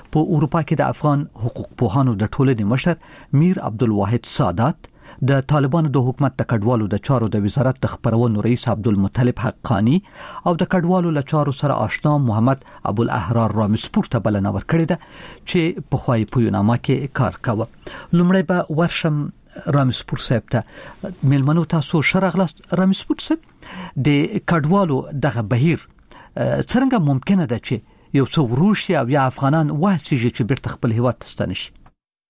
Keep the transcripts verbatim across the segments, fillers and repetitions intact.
په اروپا کې د افغان حقوق پوهانو د ټولنې مشر میر عبدالواحد سادات، د طالبانو د حکومت د کډوالو د چارو د وزارت د خبرونو رئیس عبدالمطلب حقانی او د کډوالو له چارو سره آشنا محمد ابوالاحرار رامسپور ته بلنه ورکړې ده چې په خوای پوینامه کې کار کاوه. لومړی به ورشم رامسپور صاحب ته. ملمنو تاسو شرغلاست رامسپور صاحب، د کډوالو دغه بهیر څنګه ممکنه ده چې یو څو وروشي او یا افغانان واسیږي چې بیرته خپل هیواد ته ستنه شي؟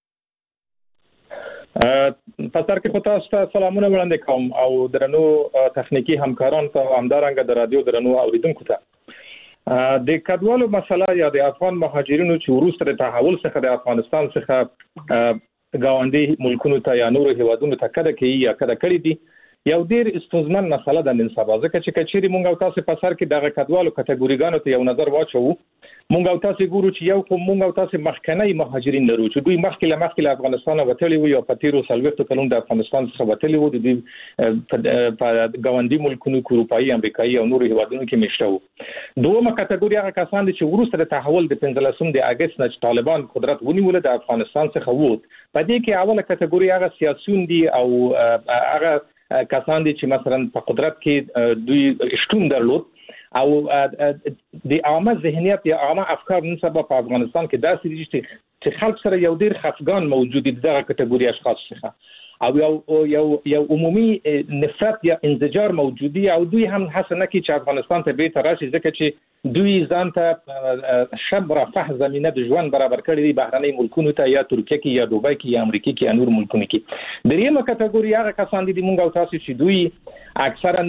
په سر کې تاسو ته سلامونه وړاندې کوم او درنو تخنیکی همکاران ته همدارنګه د رادیو درنو اوریدونکو ته. د کډوالو مسله یا د افغان مهاجرینو چې وروسته د تحول څخه د افغانستان څخه ګاونډي ملکونو ته یا نورو هیوادونو ته کډه کوي یا کډه کړی دي، یو ډیر استوزمن مسله ده نن سبا. ځکه چې کچېری مونږ او تاسو په سر کې دغه کډوالو کټګوریګانو ته یو نظر واچو، مونږ او تاسو ګورو چې یو کوم مونږ او تاسو مخکنی مهاجرین لرو چې دوی مخکې له مخکې له افغانستان وتلي وو یا په تیرو سلويختو کلونو د افغانستان څخه وتلي وو، د دوی په ګاونډي ملکونو اروپایي امریکایي او نورو هیوادونو کې مشته وو. دومره کټګوري هغه کسان چې وروسته د تحول د پنځلسم د اگست نه طالبان قدرت ونیول د افغانستان څخه ووت. په دې کې اوله کټګوري هغه سیاسيون دي او هغه کسان دي چې مثلا په قدرت کې دوی شتون درلود او د عامه ذهنیت یا عامه افکار نن سبا په افغانستان کې داسې دي چې خلک سره یو ډیر خفګان موجود دي دغه کټګوري اشخاص څخه او یو یو یو عمومي نفرت یا انزجار موجود دي او دوی هم هڅه نه کوي چې افغانستان ته بیرته راشي، ځکه چې دوی ځان ته شب رفاه زمينه د ژوند برابر کړی دي بهرنۍ ملکونو ته یا ترکیه کې یا دوبۍ کې یا امریکا کې یا نور ملکونو کې. دریمه کټګوري هغه کسان دي مونږ او تاسو چې دوی اکثرا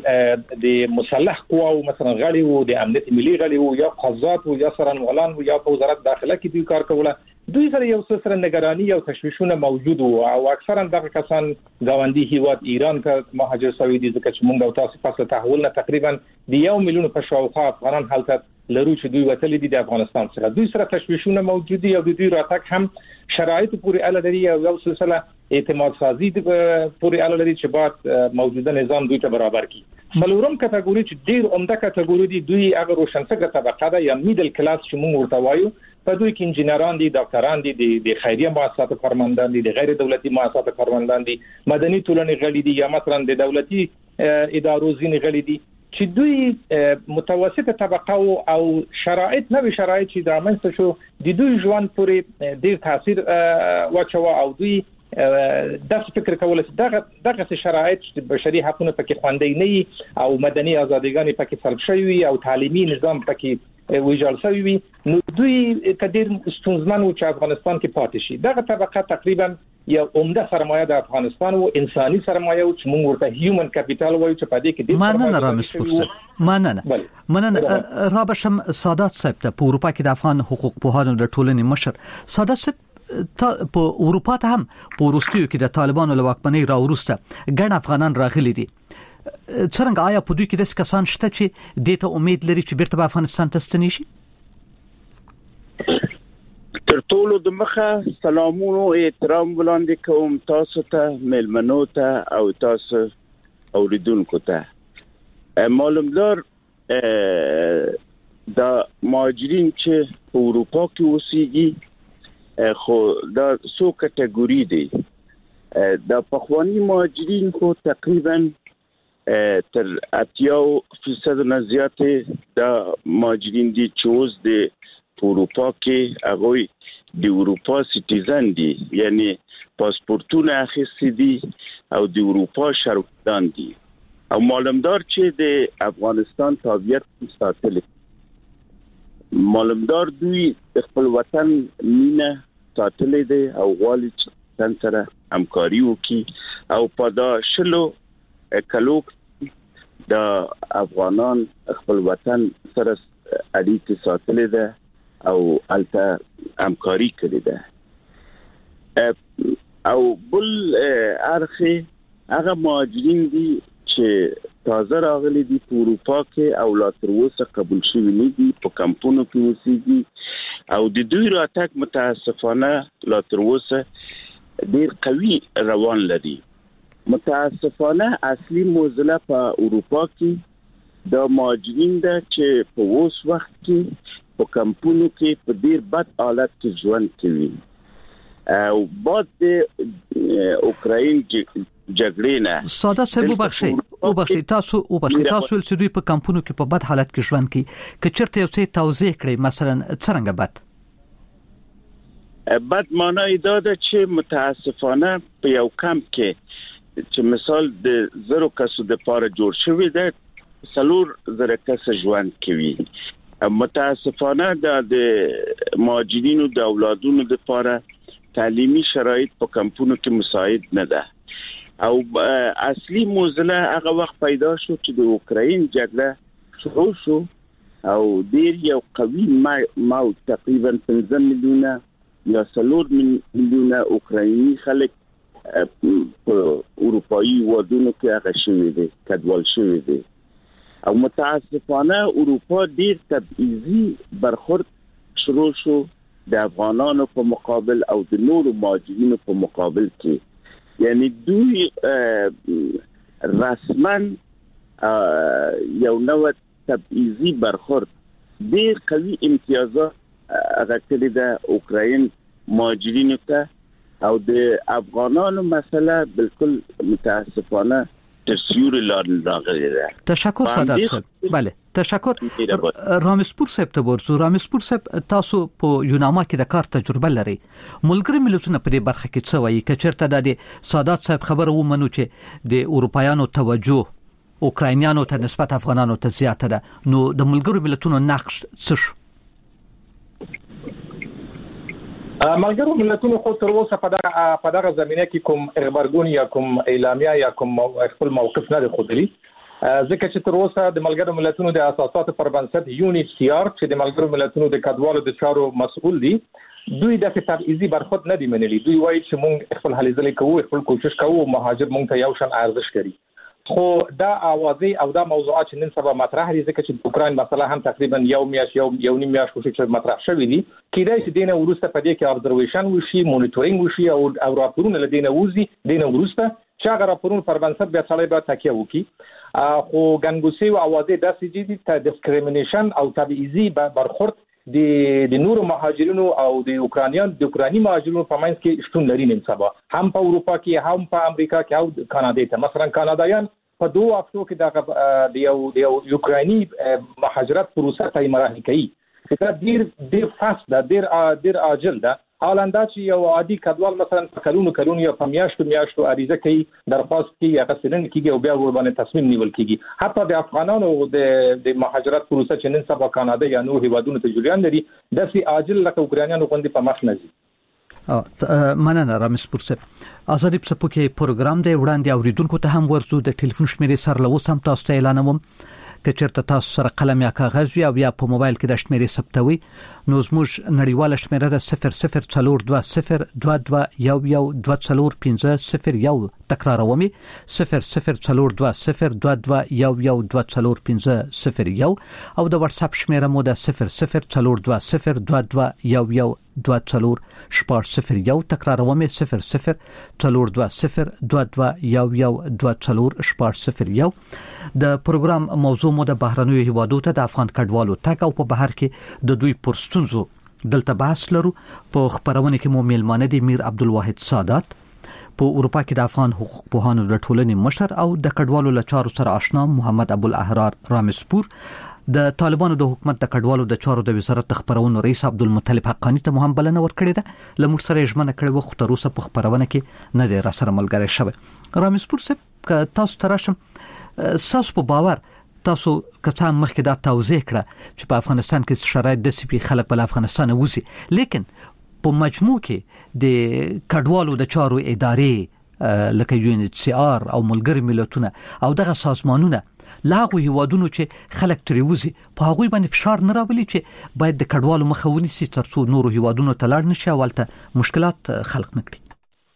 د د مسلح قواو مثلا غړي وو، د امنیت ملي غړي وو یا قضات وو یا سرنوالان وو یا په وزارت داخله کې دوی کار کوله. دوی سره یو څه سره نگرانی او تشویشونه موجود وو او اکثرا دغه کسان ګاونډي هیواد ایران ته مهاجر شوي دي، ځکه چې مونږ او تاسو په تحول نه تقریبا د یو میلیون په شاوخوا افغانان هلته لرو چې دوی وتلي دي د افغانستان څخه. دوی سره تشویشونه موجود دي او دوی راتګ هم شرایط پورې اړه لري او یو سلسله اعتماد سازي پورې اړه لري چې باید موجوده نظام دوی ته برابر کړي. څلورم کټګوري چې ډیر عمده کټګوري دي، دوی هغه روشنفکره طبقه ده یا میډل کلاس چې موږ ورته وایو. په دوی کې انجینران دي، ډاکټران دي، د خیریه مؤسساتو کارمندان دي، د غیر دولتي مؤسساتو کارمندان دي، مدني ټولنې غړي دي یا مثلا د دولتي ادارو ځینې غړي دي چې دوی متوسطه طبقه او شرایط نوې شرایط چې د رامنځته شو د دوی ژوند پورې ډیر تاثیر واچوه او دوی داسې فکر کول چې دغه دغه شرایط چې بشري حقوقو پکې خوندې نه او مدني ازاديګان پکې سلب شوي او تعلیمي نظام پکې ویجال شوی وي، نو دوی کډیر ستونزمن و چې افغانستان کې پاتې شي. دغه طبقه تقریبا یو عمده سرمایه د افغانستان او انساني سرمایه او چې موږ ورته هیومن کپټال وایو چې په دې کې د مننه رامسپور مننه مننه رابشم سادات صاحب ته په اروپا کې د افغان حقوق پوهانو د ټولنې مشر. سادات صاحب په اروپا ته هم په وروستیو کې د طالبانو له واکمنۍ راوروسته ګڼ افغانان راغلي دي. څنګه آیا په دوی کې د کسان شته چې د ته امید لري چې بیرته په افغانستان ته ستنې شي؟ تر ټولو د مخه سلامونو احترام وړاندې کوم تاسو ته، ملمنو ته او تاسو اوریدونکو ته. معلومدار د مهاجرین چې په اروپا کې اوسېږي خو دا څو کټګوري دي. د پخوانی مهاجرین خو تقریبا تر اتیا فیصد نه زیاتې د مهاجرین دي چې اوس د اروپا کې هغه د اروپا سټیزن دي، یعنی پاسپورتونه اخیستي دي او د اروپا شهروندان دي او معلومدار چې د افغانستان تابعیت ساتل. معلومدار دوی خپل وطن مینه ساتلې دي او غواړي چې څنګه سره همکاري وکړي او په دا شلو کلو د افغانان خپل وطن سره اړیکې ساتلې ده او الته همکاري کړې ده. او بل ارخي هغه مهاجرین دي چې تازه راغلي دي په اروپا کې او لا تر اوسه قبول شوي نه دي، په کمپونو کې اوسېږي او د دوی راتګ متاسفانه لا تر اوسه ډېر قوي روان لري. متاسفانه اصلي موزله په اروپا کې د مهاجرین ده چې په اوس وخت کې په کمپونو کې په ډیر بد حالت کې ژوند کوي او بعد د اوکراین جګړې نه ساده سبب بخشي او بخشي تاسو او بخشي تاسو چې دوی په کمپونو کې په بد حالت کې ژوند کوي که چیرته یو څه توضیح کړئ مثلا څنګه بد بد معنی دا ده چې متاسفانه په یو کمپ کې چې مثال د زرو کسو د پاره جوړ شوی ده سلور زره کس ژوند کوي متاسفانه د مهاجرینو د اولادونو د پاره تعلیمي شرایط په کمپونو کې مساعد نه ده او اصلي موزله هغه وخت پیدا شو چې د اوکراین جګړه شروع شو او ډیر یو قوي ما تقریبا پنځه میلیونه یا سلور میلیونه اوکرایني خلک په اروپایي وادونو کې هغه شوي دي کډوال شوي دي او متاسفانه اروپا ډیر تبعیضي برخورد شروع شو د افغانانو په مقابل او د نورو مهاجرینو په مقابل کې یعنی دوی رسما یو نوع تبعیضي برخورد ډیر قوي امتیازات هغه کړی د اوکراین مهاجرینو ته او د افغانانو مسله بالکل متاسفانه تسیور لاغلی ده. تشکر سادات صاحب. بله تشکر. رامسپور صاحب ته ورسو. رامسپور صاحب تاسو په یوناما کې د کار تجربه لري. ملګری ملتونه په دې برخه کې څه وایي چې چیرته د سادات صاحب خبره ومنو چې د اروپایانو توجه اوکراینیانو ته نسبت افغانانو ته زیاته ده نو د ملګرو ملتونو نقش څه شو؟ ملګرو ملتونو خو تر اوسه په دغه په دغه زمینه کې کوم خبرګون یا کوم اعلامیه یا کوم خپل موقف نه خوندلی ځکه چې تر اوسه د ملګرو ملتونو د اساساتو پر بنسټ یو ان ایچ سی آر چې د ملګرو ملتونو د کډوالو د چارو مسؤل دي دوی د تبعیضي برخورد نه دی منلي. دوی وایي چې موږ خپل هلې ځلې کوو خپل کوشش کوو مهاجر موږ ته یو شان ارزښت کوي خو دا اوازې او دا موضوعات چې نن سبا مطرح دي ځکه چې اوکراین مسله هم تقریبا یو میاش یو یو نیم میاش کوشش چې مطرح شوې دي کېدای شي دینه ورسته په دې کې ابزرویشن وشي مونیټورینګ وشي او او راپورونه لدینه وزي دینه ورسته چې هغه راپورونه پر بنسټ بیا څلې به تکیه وکړي خو ګنګوسي او اوازې داسې دي چې ډیسکریمینیشن او تبعیضي برخورد د د نورو مهاجرینو او د اوکرانیان د اوکراني مهاجرینو په منځ کې شتون لري نن سبا هم په اروپا کې هم په امریکا کې او کاناډا ته مثلا کاناډایان په دوه هفتو کې د یو د یو یوکراني مهاجرت پروسه ته مراحل کوي چې ډیر ډیر فاست ده ډیر ډیر عاجل ده حالاندا چې یو عادي کډوال مثلا په کلونو کلونو یا په میاشتو میاشتو عریضه کوي درخواست کوي یا غسلن کیږي او بیا ور باندې تصمیم نیول کیږي حتی د افغانانو د د مهاجرت پروسه چې نن سبا کاناډا یا نور هیوادونو ته جریان لري د سي عاجل لکه اوکرانیانو باندې په مخ نه ځي. مننه رامسپور صاحب. ازادي په پوکې پروګرام دی وړاندې اوریدونکو ته هم ورزو د ټلیفون شمیرې سره لوسم تاسو ته اعلانوم که چیرته تاسو سره قلم یا کاغذ یا بیا په موبایل کې د شمیرې ثبتوي نو زموږ نړیواله شمیره ده صفر صفر څلور دوه صفر دوه دوه یو یو دوه څلور پنځه صفر یو تکرارومي صفر صفر څلور دوه صفر دوه دوه یو یو دوه څلور پنځه صفر یو او د واتس اپ شمیره مو ده صفر صفر څلور دوه صفر دوه دوه یو یو دوه څلور شپږ صفر یو تکرارومي صفر صفر څلور دوه صفر دوه دوه یو یو دوه څلور شپږ صفر یو. د پروګرام موضوع مو د بهرنیو هیوادو ته د افغان کډوالو تک او په بهر کې د دوی پرستونزو دلته بحث لرو. په خبرونه کې مو میلمانه دي میر عبدالواحد سادات په اروپا کې د افغان حقوق پوهانو د ټولنې مشر او د کډوالو لچارو سره آشنا محمد ابوالاحرار رامسپور د طالبانو د حکومت د کډوالو د چارو د وزارت خبرونو رئیس عبدالمطلب حقانی ته هم بلنه ورکړې ده لمر سره ژمنه کړې و خو تر اوسه په خبرونه کې نه دی را سره ملګری شوی. رامسپور صاحب تاسو تراشم تاسو په باور تاسو کته مخکې دا توضیح کړه چې په افغانستان کې شرایط د سپي خلک په افغانستان وځي لیکن په مجموع کې د کډوالو د چارو ادارې لکه یو ان ایچ سی آر او ملګری ملتونه او دغه سازمانونه لاغو هیوادونو چې خلک ترې وځي په هغوی باندې فشار نه راولي چې باید د کډوالو مخه ونیسي ترڅو نورو هیوادونو ته لاړ نشي او ولته مشکلات خلق نه کړي.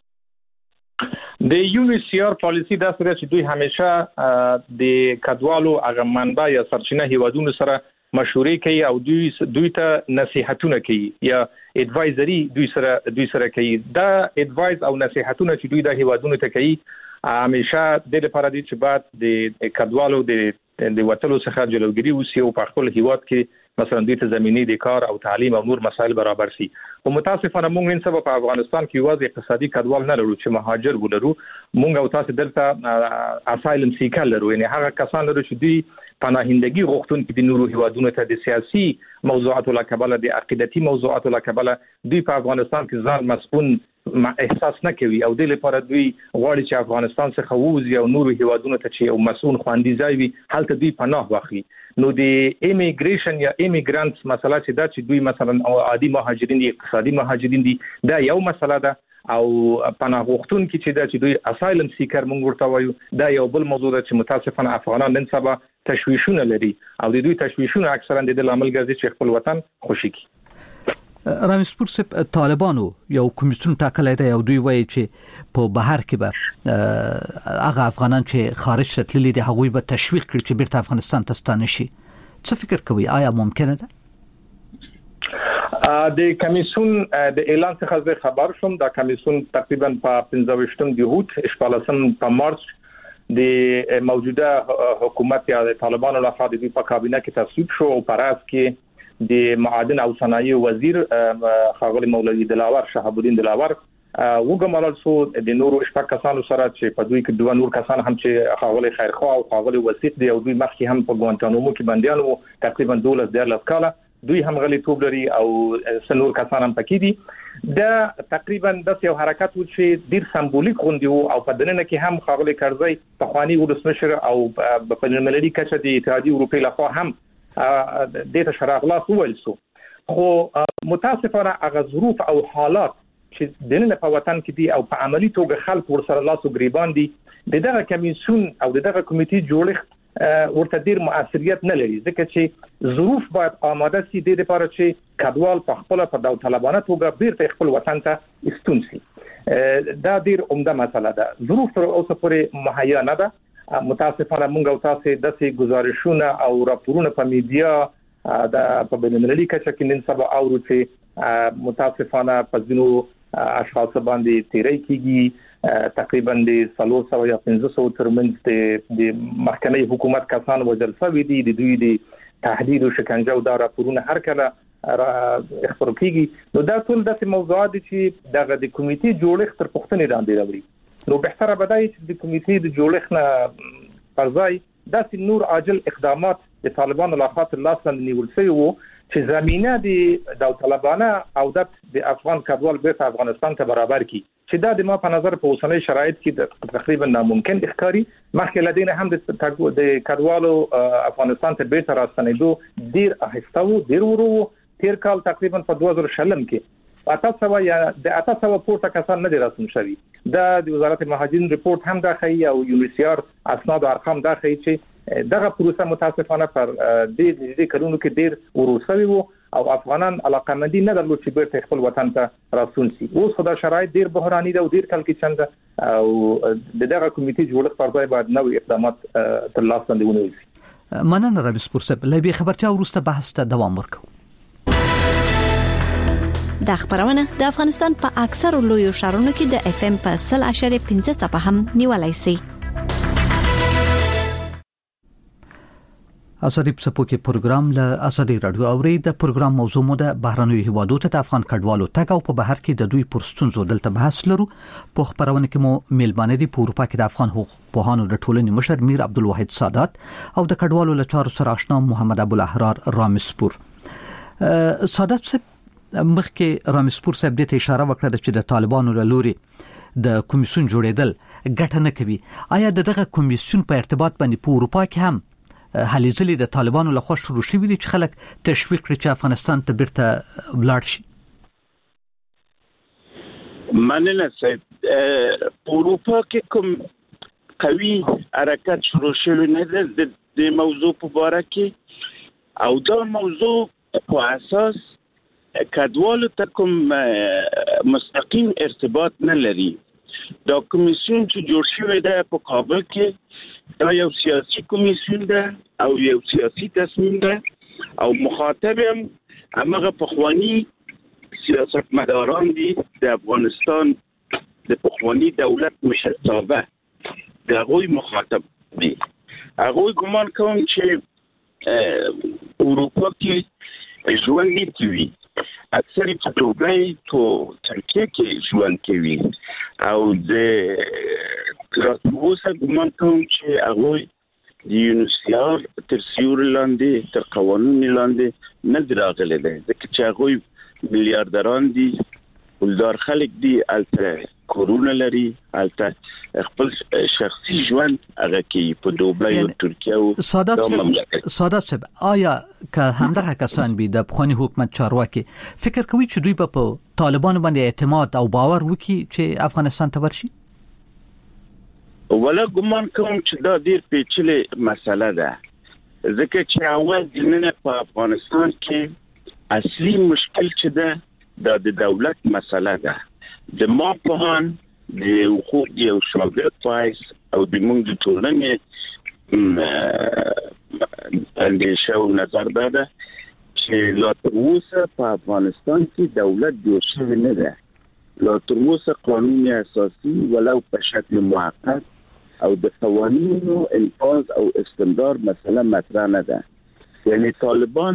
د یو ان ایچ سی آر پالیسی دا سره چې دوی همیشه د کډوالو هغه منبع یا سرچینه هیوادونو سره مشورې کوي او دوی دوی ته نصيحتونه کوي یا اډوایزري دوی سره دوی سره کوي. دا اډوایز او نصيحتونه چې دوی د هیوادونو ته کوي همیشه د لپاره دي چې بعد د کډوالو د د وټلو څخه جلوګیری وسی او په خپل هیواد کې مثلا د ته زمینی د کار او تعلیم او نور مسایل برابر سي. او متاسفانه موږ نن سبا په افغانستان کې یوازې اقتصادي کډوال نه لرو چې مهاجر ولرو، موږ او تاسو دلته اسایلم سیکر لرو، یعنی هغه کسان لرو چې دوی پناهندگی غوښتونکي د نورو هیوادونو ته د سیاسي موضوعاتو له کبله د عقیدتي موضوعاتو له کبله دوی په افغانستان کې ځان مسؤل احساس نه کوي او د لپاره دوی غواړي چې افغانستان څخه ووځي او نورو هیوادونو ته چې یو مسؤل خوندي ځای وي هلته دوی پناه واخلي. نو د ایمیګریشن یا ایمیګرانټس مسله چې دا چې دوی مثلا عادي مهاجرین دي، اقتصادي مهاجرین دي، دا یو مسله ده. او پناه غوښتونکي چې دا چې دوی اسایلم سیکر مونږ ورته وایو، دا یو بل موضوع ده چې متاسفانه افغانان نن سبا تشویشونه لري او د دوی تشویشونه اکثرا د لامل ګرځي چې خپل وطن خوشي کړي. رامز پور صاحب، طالبانو یو کمیسیون ټاکلی دی او دوی وایي چې په بهر کې به هغه افغانان چې خارج ته تللي دي هغوی به تشویق کړي چې بیرته افغانستان ته ستانه شي. څه فکر کوي؟ آیا ممکنه ده؟ د کمیسیون د اعلان څخه زه خبر شوم. دا کمیسیون تقریبا په پنځه ویشتم د هوت شپږم په مارچ د موجوده حکومت یا د طالبانو لخوا د په کابینه کې تصویب شو او پراز کې د معادن او صنایع وزیر خاغلی مولوی دلاور شهاب الدین دلاور وګمارل شو د نورو شپږ کسانو سره چې په دوی کې دوه نور کسان هم چې خاغلی خیرخوا او خاغلی وسیق دی او دوی مخکې هم په ګوانتانامو کې بنديان وو تقریبا دولس دیارلس کاله، دوی هم غلي توب لري او سنور کسان هم پکې دي. دا تقریبا د یو حرکت و چې ډیر سمبولیک غوندي وو او په دننه کې هم خاغلی کرزی تخوانی ولسمشر او په بین‌المللي کچه د اتحادیه اروپا لخوا هم د ته شراغلاس وویل شو. خو متاسفانه هغه ظروف او حالات چې دننه په وطن کې دي او په عملی توګه خلک ورسره لاس او گریبان دي، دغه کمیسیون او دغه کمیټې جوړښت ورته ډیر مؤثریت نه لري، ځکه چې ظروف باید آماده سي د لپاره چې کډوال په خپل په داوطلبانه توګه بیرته خپل وطن ته استون سي. دا ډیر عمده مسله ده. ظروف تر اوسه پورې مهیا نه ده. متاسفانه موږ او تاسو د سي گزارشونه او راپورونه په میډیا د په بین‌المللي کچه کې نن سبا اورو چې متاسفانه په ځینو اشخاص باندې تیری کیږي، تقریبا د څلور سوه یا پنځه سوه ترمنځ د محکمې حکومت کسان وژل شوي دي، د دوی د تهدید او شکنجه او دا راپورونه هر کله خبرو کیږي. نو دا ټول د موضوعات چې دغه د کمیټې جوړښت تر پوښتنې لاندې راوړي. نو بهتره بدای چې د کمیټې د جوړښت نه پر ځای داسې نور عاجل اقدامات د طالبانو له خوا تر لاس لاندې نیول شوي وو چې زمینه د داوطلبانه او د افغان کډوال بیرته افغانستان ته برابر کړي، چې دا د ما په نظر په اوسنۍ شرایط کې تقریبا ناممکن ښکاري. مخکې له دې نه هم د کډوالو افغانستان ته بیرته راستنېدو ډیر اهسته وو، ډیر ورو وو. تیر کال تقریبا په دوه زره شلم کې اته سوه یا د اته سوه پورته کسان نه دي راستون شوي. دا د وزارت مهاجرین ریپورت هم دا ښیي او یونیسیار اسناد او ارقام دا ښیي چې دغه پروسه متاسفانه پر د دې کلونو کې ډیر ورو شوی وو او افغانان علاقمندي نه درلود چې بیرته خپل وطن ته راستون شي. اوس خو دا شرایط ډیر بحراني ده او ډیر کل کې چنده او دغه کمیټې جوړښت پر ځای باید نوې اقدامات تر لاس لاندې ونیول شي. مننه رامز پور صاحب. له دې خبرتیا وروسته بحث ته دوام ورکوو. دا خبرونه د افغانستان په اکثر لویو ښارونو کې د اف ام په سل اشاریه پنځه څپه هم نیولای شي. ازادي په کې پروګرام له ازادي رادیو اوري. د پروګرام موضوع مو د بهرنیو هیوادو ته د افغان کډوالو تګ او په بهر کې د دوی پر ستونزو دلته بحث لرو. په خبرونه کې مو میلمانه دي په اروپا کې د افغان حقوق پوهانو د ټولنې مشر میر عبدالواحد سادات او د کډوالو له چارو سره آشنا محمد ابوالاحرار رامز پور. سادات صاحب، مخکې رامز پور صاحب دې ته اشاره وکړه چې د طالبانو له لوري د کمیسیون جوړېدل ګټه نه کوي. آیا دغه کمیسیون په ارتباط باندې په اروپا کې هم هلې ځلې د طالبانو له خوا شروع شوي دي چې خلک تشویق کړي چې افغانستان ته بیرته ولاړ شي؟ مننه صاحب. په اروپا کې کوم قوي حرکت شروع شوی نه ده د موضوع په اړه کې او دا موضوع په اساس کډوالو ته کوم مستقیم ارتباط نه لري. دا کمیسیون چې جوړ شوی دی په کابل کې دا یو سیاسي کمیسیون ده او یو سیاسي تصمیم ده او مخاطب هم هغه پخوانی سیاستمداران دي د افغانستان د پخوانی دولت مشرتابه دغه مخاطب دي. هغه ګمان کوم چې اروپا کې ژوند نه کوي، اکثر په دوبۍ تو ترکیه کې ژوند کوي او د اوسه ګمان کوم چې هغه د یونیسیار تر سیوري لاندې تر قوانین لاندې نه راغلي دي، ځکه چې هغه میلیاردران دي، ولدار خلک دي، الته کورونا لري، الته خپل شخصي ژوند هغه کې په دوبۍ او ترکیه او سادات سادات صاحب آیا که همدغه کسان بي د پخوانی حکومت چارواکي فکر کوي چې دوی په طالبان باندې اعتماد او باور وکړي چې افغانستان ته ورشي؟ ولا ګمان کوم چې دا ډیر پیچلې مسله ده، ځکه چې اول جننه په افغانستان کې اصلي مشکل چې ده د دولت مسله ده. د ما په هان د حقوق او شفافیت پایس او د موږ د ټولنې اندیشه او نظر ده چې لا تر اوسه په افغانستان کې دولت جوړ شوی نه ده، لا تر اوسه قانون اساسي ولو په شکل موقت او د قوانینو انفاذ او استمرار مسله مطرح نه ده. یعنی طالبان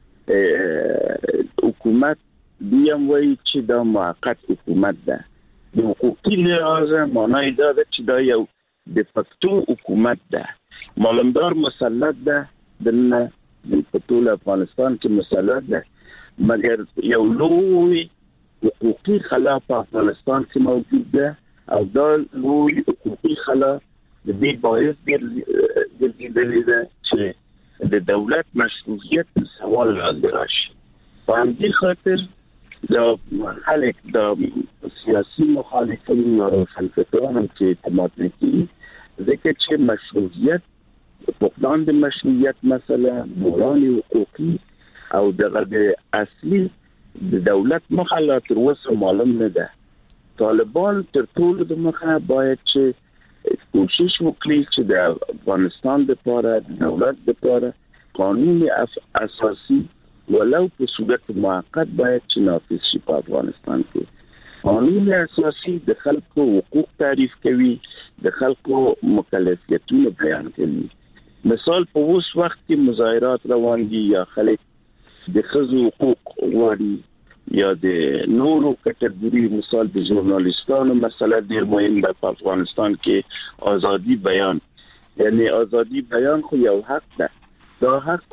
حکومت دیم وایي چې دا موقت حکومت ده، د حقوقي لحاظ معنی دا ده چې دا یو د فکتو حکومت ده، مالمدار مسلط ده، د په ټول افغانستان کې مسلط ده، مګر یو لوی حقوقي خلا په افغانستان کې موجود ده او دا لوی حقوقي خلا د دې باعث ګرځېدلې ده چې د دولت مشروعیت سوال راشي. په همدې خاطر د خلک د سیاسي مخالفین او خلفتوان چې اعتماد نه کوي، ځکه چې مشروعیت فقدان د مشروعیت مسله بحران حقوقي او دغه د اصلي د دولت مخالفت تر اوسه معلوم نه ده. طالبان تر ټولو د مخه باید چې کوشش وکړي چې د افغانستان لپاره د دولت لپاره قانون اساسي ولو په صورت موقت باید چې نافذ شي. په افغانستان کې قانون اساسي د خلکو حقوق تعریف کوي، د خلکو مکلفیتونه بیان کوي. مثال په اوس وخت کې مظاهرات روان دي یا خلک د ښځو حقوق غواړي یا د نورو کټګوري، مثال د ژورنالیستانو مسله ډیر مهم ده په افغانستان کې، ازادي بیان. یعنی ازادي بیان خو یو حق ده، دا حق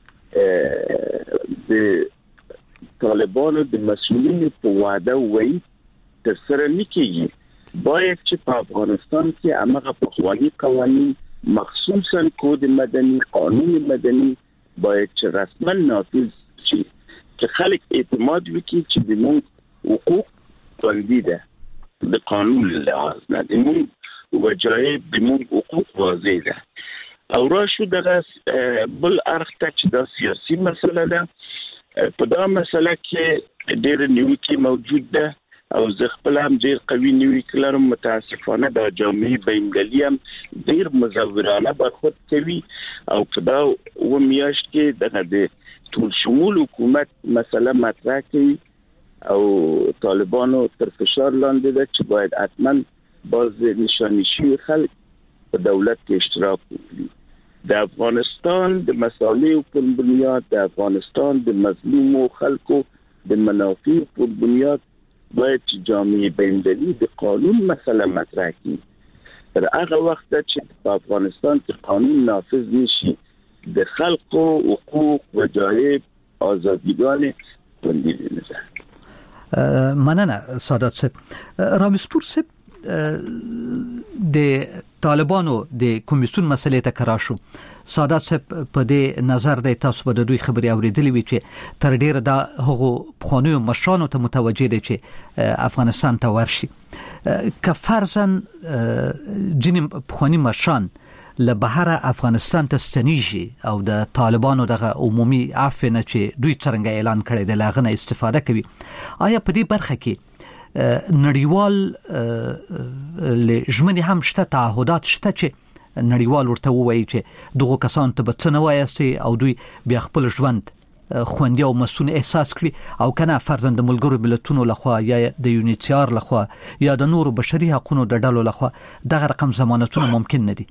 د طالبانو د مسؤلینو په وعده وایي تر سره نه کیږي. باید چې په افغانستان کې هغه پخوانی قوانین مخصوصا کود مدني، قانون مدني باید چې رسما نافذ شي، چې خلک اعتماد وکړي چې د موږ حقوق خوندي ده، د قانون لحاظ نه د موږ وجایب د موږ حقوق واضح ده. او راشو دغه بل اړخ ته چې دا سیاسي مسله ده، په دا مسله کې ډېر نیوکې موجود ده او زه خپل هم ډېر قوي نیوکې لرم. متاسفانه دا جامعه بین‌المللي هم ډېر مزورانه برخورد کوي او په دا اوه میاشت کې دغه د ټول شمول حکومت مسله مطرح کوي او طالبانو تر فشار لاندې ده چې باید حتما باز نشانه شي خلک په دولت کې اشتراک وکړي. د افغانستان د مصالحو پر بنیاد، د افغانستان د مظلومو خلکو د منافع پر بنیاد باید چې جامعه بین‌المللي د قانون مسله مطرح کړي. تر هغه وخت چې په افغانستان کې قانون نافذ نشي، د خلکو حقوق وجایب آزادیګان خوندي نه ده. مننه سادات صاحب. رامسپور صاحب، د طالبانو د کمیسیون مسلې ته کراشو. سادات صاحب په دې نظر د تاسو په دوی خبري اوریدلې وی چې تر ډیره د هغو پخوانیو مشرانو ته متوجه دي چې افغانستان ته ورشي. که فرضاً جنیم پخوانی مشران له بهر افغانستان ته ستنیږي او د طالبانو دغه عمومي عفو نه چې دوی څنګه اعلان کړی د لاغنه استفاده کوي، آیا په دې برخه کې نړیوال لژمنې هم شته، تعهدات شته چې نړیوال ورته وایي چې دغه کسان ته به څه نه وایي او دوی بیا خپل ژوند خوندي او مسون احساس کړي او کنه فرضاً د ملګرو ملتونو لخوا یا د یونیسیار لخوا یا د نورو بشري حقوقو د ډلو لخوا دغه رقم ضمانتونه ممکن نه دي.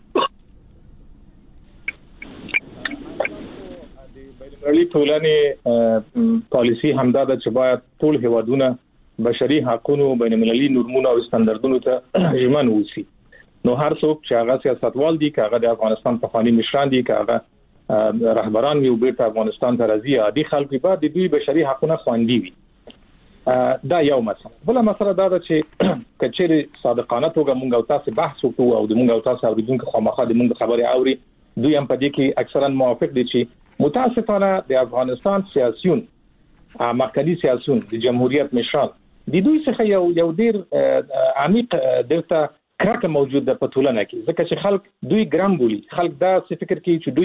بین‌المللي ټولنې پالیسي همدا د چې باید ټول هیوادونه بشري حقوقو بین‌المللي نورمونو او ستاندردونو ته ژمن ووسی. نو هر څوک چې هغه سیاستوال دي، چې هغه د افغانستان په خاني مشران دي، چې هغه رهبران یو بیرته افغانستان ته راځي، عادي خلک به د دوی بشري حقوقو خوندي وي. دا یو مسله. بل مسله دا ده چې کچېری صادقانه توګه مونږ او تاسو بحث وکړو او د مونږ او تاسو اوریدونکو خامخا د مونږ خبري اوري، دوی هم په دې کې اکثرا موافق دي چې متاسفانه د افغانستان سیاسيون مخکنی سیاسيون د جمهوریت مشران د دوی څخه یو یو ډیر عمیق دلته کرکه موجود ده په ټولنه کې، ځکه چې خلک دوی ګرام بولي. خلک دا څه فکر کوي چې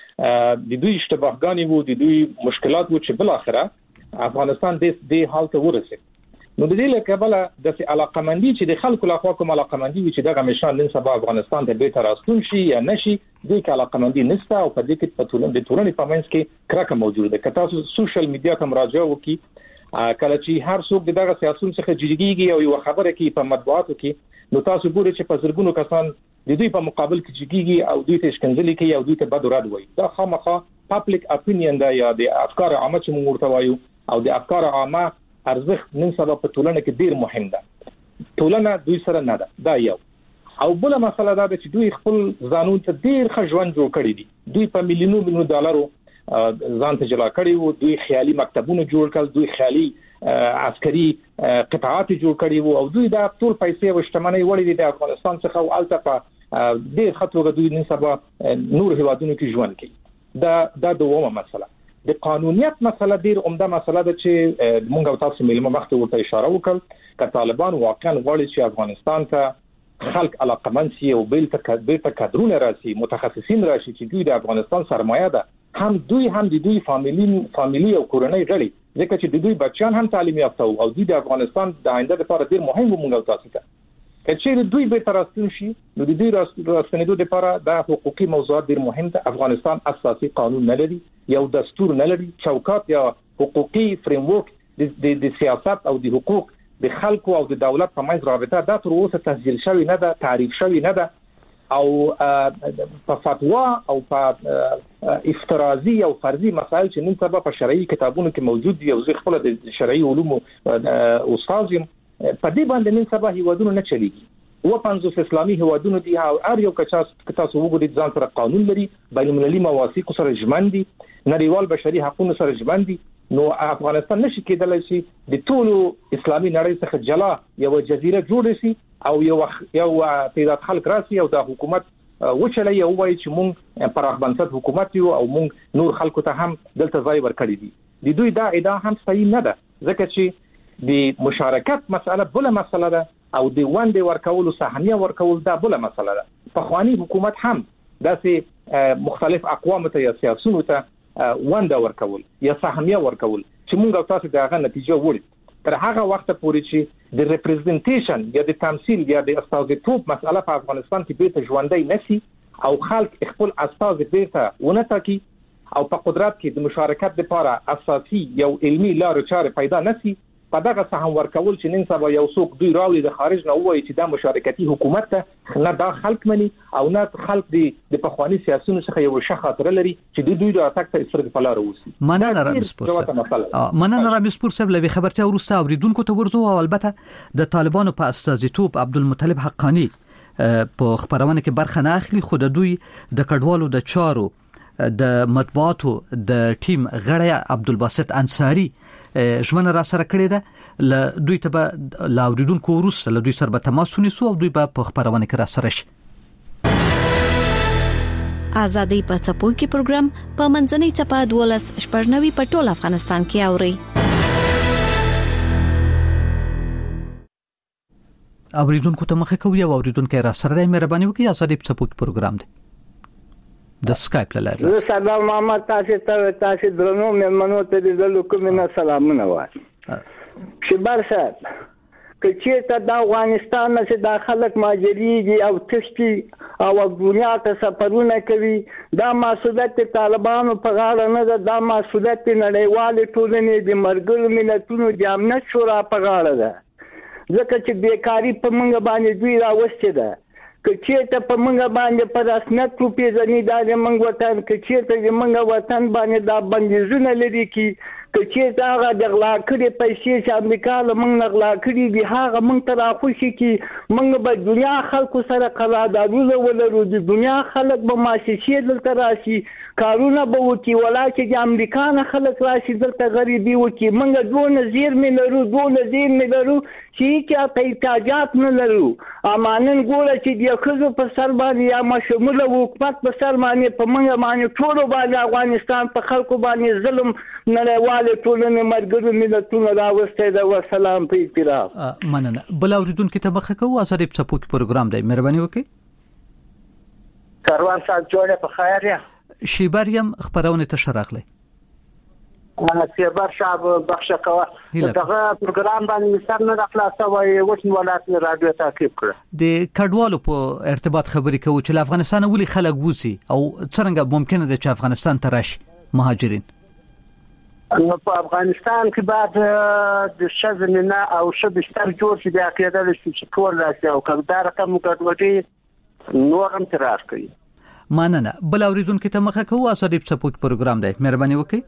دوی د دوی اشتباهګانی وو، د دوی مشکلات وو چې بل اخره افغانستان د دې حالت ورسېد. نو د دې لپاره د علاقمندي چې د خلکو لخوا کوم علاقمندي وي چې دغه مشان نن سبا افغانستان ته به تر راستون شي یا نشي، د علاقمندي نشته او په دې کې په ټولنه د ټولنې په منځ کې کرکه موجوده ده. که تاسو سوشل میډیا ته مراجعه وکړئ، کله چې هر څوک دغه سیاسيون څخه جديږي او یو خبره کوي په مطبوعاتو کې، نو تاسو ګورئ چې په زرګونو کسان د دوی په مقابل کې جديږي او دوی ته شکنځلې کوي او دوی ته بد رد وایي. دا خامخا پابلیک اپینین دا یا د افکار عامه چې موږ ورته وایو او د افکار عامه ارزښت نن سبا په ټولنه کې ډیر مهم ده. ټولنه دوی سره نه ده. دا یو. او بل مسله دا ده چې دوی خپل ځانون ته ډیر ښه ژوند جوړ کړی دي. دوی په میلیونو میلیونو ډالرو ځان ته جلا کړی وو، دوی خیالي مکتبونه جوړ کړل، دوی خیالي عسکري قطاعات جوړ کړی وو او دوی دا ټول پیسې او شتمنۍ وړي د افغانستان څخه او الته په ډیر خطرګه دوی نن سبا نور هیوادونو کې ژوند کوي. دا دا دومره مسله. د قانونیت مسله ډیر عمده مسله ده چې موږ او تاسو ملي مخ ته ورته اشاره وکړ. که طالبان واقعا غواړي چې افغانستان ته خلک علاقمند شي او بیل ته بیرته کادرونه راشي، متخصصین راشي چې دوی د افغانستان سرمایه ده، هم دوی هم د دوی فامیلی فامیلی او کورنۍ غړي، ځکه چې د دوی بچیان هم تعلیم یافته او دوی د افغانستان د آینده لپاره ډیر مهم وو. تاسو ته کچې دوی به ترستون شي، نو د دوی راستنېدو لپاره د حقوقي موضوعات ډیر مهم ده. افغانستان اساسي قانون نه لري، یو دستور نه لري، چوکاټ یا حقوقي فریم ورک د سیاست او د حقوق د خلکو او د دولت په منځ رابطه دا تر اوسه تسجیل شوی نه ده، تعریف شوی نه ده او په فتوا او په افتراضي او فرضي مسائل چې نن سبا په شرعي کتابونو کې موجود دي او زه خپل د شرعي علومو استاد یم، په دې باندې نن سبا هیوادونو نه چلیږي. و پنځوس اسلامي هیوادونو دي او هر یو کچاس تاسو وګورئ ځان سره قانون لري، بین المللي مواثیق سره ژمن دي، نړیوال بشري حقوقو سره ژمن دي. نو افغانستان نشي کېدلای شي د ټولو اسلامي نړۍ څخه جلا یو جزیره جوړ شي او یو یو تعداد خلک راسي او د حکومت وچلې او وایي چې مونږ پراخ بنسټ حکومت یو او مونږ نور خلکو ته هم دلته ځای ورکړی دي. د دوی دا ادعا هم صحیح نه ده، ځکه چې د مشارکت مسله بل مسله ده او د وندې ورکول او سهمیه ورکول دا بل مسله ده. په خواني حکومت هم داسې مختلف اقوام ته یا سیاسيونو ته ونده ورکول یا سهمیه ورکول چې موږ او تاسو دغه نتیجه وړي. تر هغه وخت پورې چې د ریپرزنټیشن یا د تمثيل یا د استازیتوب مسله په افغانستان کې بیرته ژوندۍ نشي او خلک خپل استازي بیرته ونه تاکي او په قدرت کې د مشارکت لپاره اساسي یو علمي لارو چارې پیدا نشي، په دغه سهم ورکول چې نن سبا یو څوک دوی راوړي د خارج نه وایي چې دا مشارکتي حکومت ته نه دا خلک مني او نه خلک دی د پخوانی سیاسيونو څخه یو ښه خاطر لري چې دوی د اتاک ته استرګ په لار ووسی. مننه رامسپور صاحب. مننه رامسپور صاحب لوي خبرتیا ورسته اوریدونکو ته ورزو او البته د طالبانو په استازیتوب عبدالمطلب حقانی په خبرونه کې برخه نه اخلي، خو د دوی د کډوالو د چارو د مطبوعاتو د ټیم غړی عبدالباسط انصاری ژمنه را سره کړې ده ل دوی ته به لاوریدونکو ورسره له دوی سره به تماس ونیسو او دوی به په خبرونه کې را سره شي. ازادي په څپو کې پروګرام په منځنۍ چپه دولس شپږنوي په ټول افغانستان کې اوري. اوریدونکو ته مخه کوي او اوریدونکو را سره د مهرباني وکړي. ازادي په څپو کې پروګرام دی د سکایپ له لارې. زه سلام محمد تاسو ته تاسو درنو مېلمنو ته د زلو کومه سلامونه وایم. شبار صاحب که چیرته د افغانستان نه چې د خلک ماجریږي او تښتي او دنیا ته سفرونه کوي دا مسؤلیت طالبانو په غاړه نه ده، دا مسؤلیت نړیوالې ټولنې د ملګرو ملتونو د امنیت شورا په غاړه ده، ځکه چې بیکاري په موږ باندې دوی راوستې ده. که چیرته په موږ باندې په رسمیت وپېژني دا د موږ وطن، که چیرته د موږ وطن باندې دا بندیزونه لري کړي، که چیرته هغه د غلا کړې پیسې چې امریکا له موږ نه غلا کړي دي هغه موږ ته راخوشي کړي، موږ به دنیا خلکو سره قراردادونه ولرو، د دنیا خلک به مؤسسې دلته راشي، کارونه به وکړي، ولاکې د امریکا نه خلک راشي دلته غریبي وکړي. موږ دونه زیرمې لرو دونه زیرمې لرو چې هیڅ ته احتیاجات نه لرو. امانن ګوره چې د ښځو په سر باندې یا مشموله حکومت په سر باندې په موږ باندې ټولو باندې افغانستان په خلکو باندې ظلم نړیوالې ټولنې ملګرو ملتونو راوستی ده. وسلام په اعتراف. مننه. بل اورېدونکي ته مخه کوو. ازادي څپوکي پروګرام دی، مهرباني وکړئ. کاروان صاحب جوړه په خیر یا شیبریم خبرونه ته شراغله. انا سیبر شعب بخښه کوه دغه پروګرام باندې سر نه خلاصه وای وښن ولایت رادیو تعقیب کړ د کډوالو په ارتباط خبرې کوي چې افغانستان ولې خلک وسی او څنګه ممکنه ده چې افغانستان ته راشي مهاجرین. په افغانستان کې بعد د شزمنه او شبشتر جوړ شي د عقیده لشي چې ټول راشي او کله رقم ګډوډي نورم ترار کوي. مننه. بل اوریدونکو ته مخه کوو. ازادي څپوکي پروګرام دی، مهرباني وکړئ.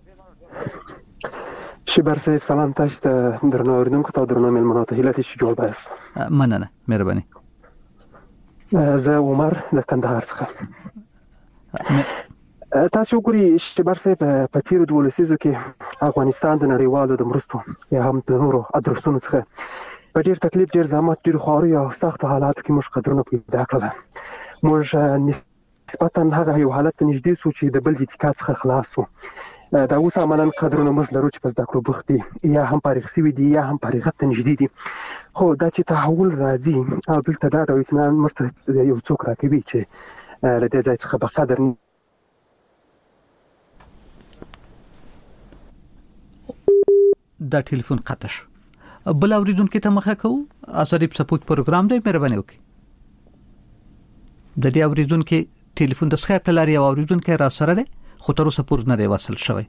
شبر صاحب سلام تاسو ته درنو اوریدونکو ته درنو ملمنو ته هیله چې جوړ بس. مننه، مهرباني. زه عمر د کندهار څخه. تاسو ګوري شبر صاحب په تیر دوه لسیزو کې افغانستان د نړیوالو د مرستو یا هم د نورو ادرسونو څخه په ډیر تکلیف ډیر زحمت ډیر خواري او سخت حالاتو کې موږ قدرونه پیدا کړل. موږ نسبتا هغه یو حالت نږدې سو چې د بل د اتکا څخه خلاص وو. دا اوس عملاً قدرونه موږ لرو چې پس د کړو بخت دي یا هم فارغ سوي دي یا هم فارغت ته نږدې دي. خو دا چې تحول راځي او دلته دا د اطمینان مرته یو څوک راکوي چې له دې ځای څخه په قدر دا ټلیفون قطع شو. بل اوریدونکو ته مخه کوو. ازادي څپوکي پروګرام دی، مهرباني وکړئ. د دې اوریدونکو ټلیفون د سکایپ لاري او اوریدونکو را سره دی خو تر اوسه پورې نه دی وصل شوی.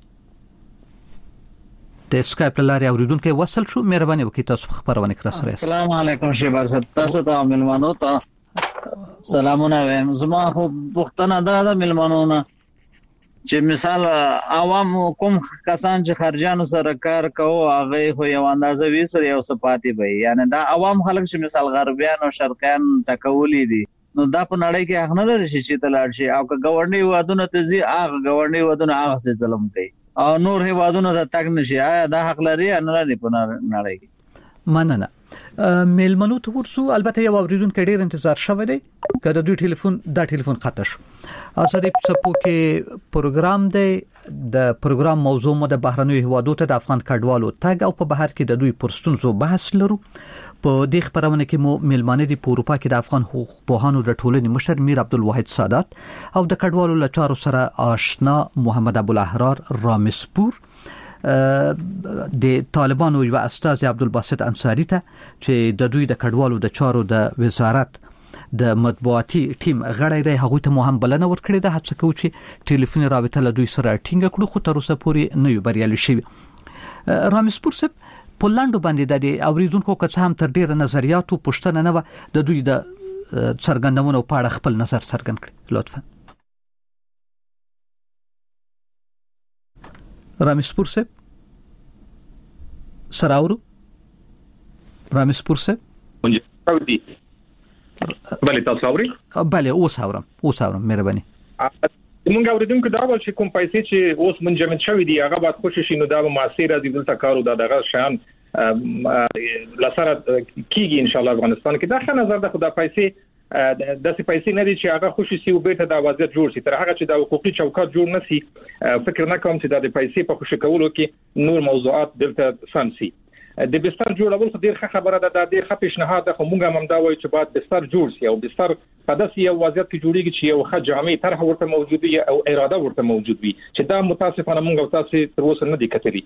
د سکایپ لاري اوریدونکو وصل شو، مهرباني وکړئ تاسو خبرونه کړئ سره. السلام علیکم شیبر صاحب، تاسو ته ملمنو ته سلامونه وایم. زما خو پښتنه ده د ملمنو نه چې مثال عوام کوم کسان چې خارجانو سره کار کوي هغه خو یو اندازه وی سره یو صفاتي وي، یعنی دا عوام خلک چې مثال غربیان او شرقیان ټکولي دي نو دا په نړۍ کې حق نه لري چې تلاړ شي او که گورنی وادونه ته زی هغه گورنی وادونه هغه څه ظلم کوي او نور هی وادونه ته تک نشي. آیا دا حق لري نه لري په نړۍ کې؟ مننه. میلمنو ته ورسو. البته یو اوریدونکو ډیر انتظار شوی دی که د دوی ټلیفون دا ټلیفون قطع شو. ازادي څپوکي پروګرام دی. د پروګرام موضوع مو د بهرنیو هیوادو ته د افغان کډوالو تګ او په بهر کې د دوی پرستونزو بحث لرو. په دې خبرونه کې مو میلمانه دي په اروپا کې د افغان حقوق پوهانو د ټولنې مشر میر عبدالواحد سادات او د کډوالو لچارو سره آشنا محمد ابوالاحرار رامسپور، د طالبانو یو استاد عبدالباسط انصاری ته چې د دوی د کډوالو د چارو د وزارت د مطبوعاتي ټیم غړی دی، هغه ته مو هم بلنه ورکړې ده. هڅه کوو چې ټلیفوني رابطه له دوی سره ټینګه کړو خو تر اوسه پورې نه یو بریالي شوي. رامسپور صاحب په لاندو باندې د اوریدونکو که هم تر ډیره نظریاتو پوښتنه نه و د دوی د څرګندونو په اړه خپل نظر څرګند کړي لطفا. رامسپور صاحب سراورو رامسپور صاحب بله تاسو اورئ؟ بله اوس اورم اوس اورم مهرباني. موږ اوریدونکو دا ول چې کوم پیسې چې اوس منجمد شوی دی هغه باید خوشی شي نو دا به مؤثر از دلته کارو دا دغه شان لاسره کیږي ان شاء الله افغانستان کې. دا ښه نظر ده. خدای پیسې د سې پیسې نه دي چې هغه خوشی سي او بیرته د وضعیت جوړ شي. تر هغه چې د حقوقي چوکاټ جوړ نشي فکر نه کوم چې د پیسې په خوشی کولو کې نور موضوعات دلته سم سي. د بستر جوړول خو ډیر ښه خبره ده د ډیر ښه پیشنهاد ده خو موږ هم دا وایو چې باید بستر جوړ شي او بستر په داسې یو وضعیت کې جوړیږي چې یو ښه جامع طرح ورته موجود وي او اراده ورته موجود وي چې دا متاسفانه موږ تاسو تر اوسه نه دي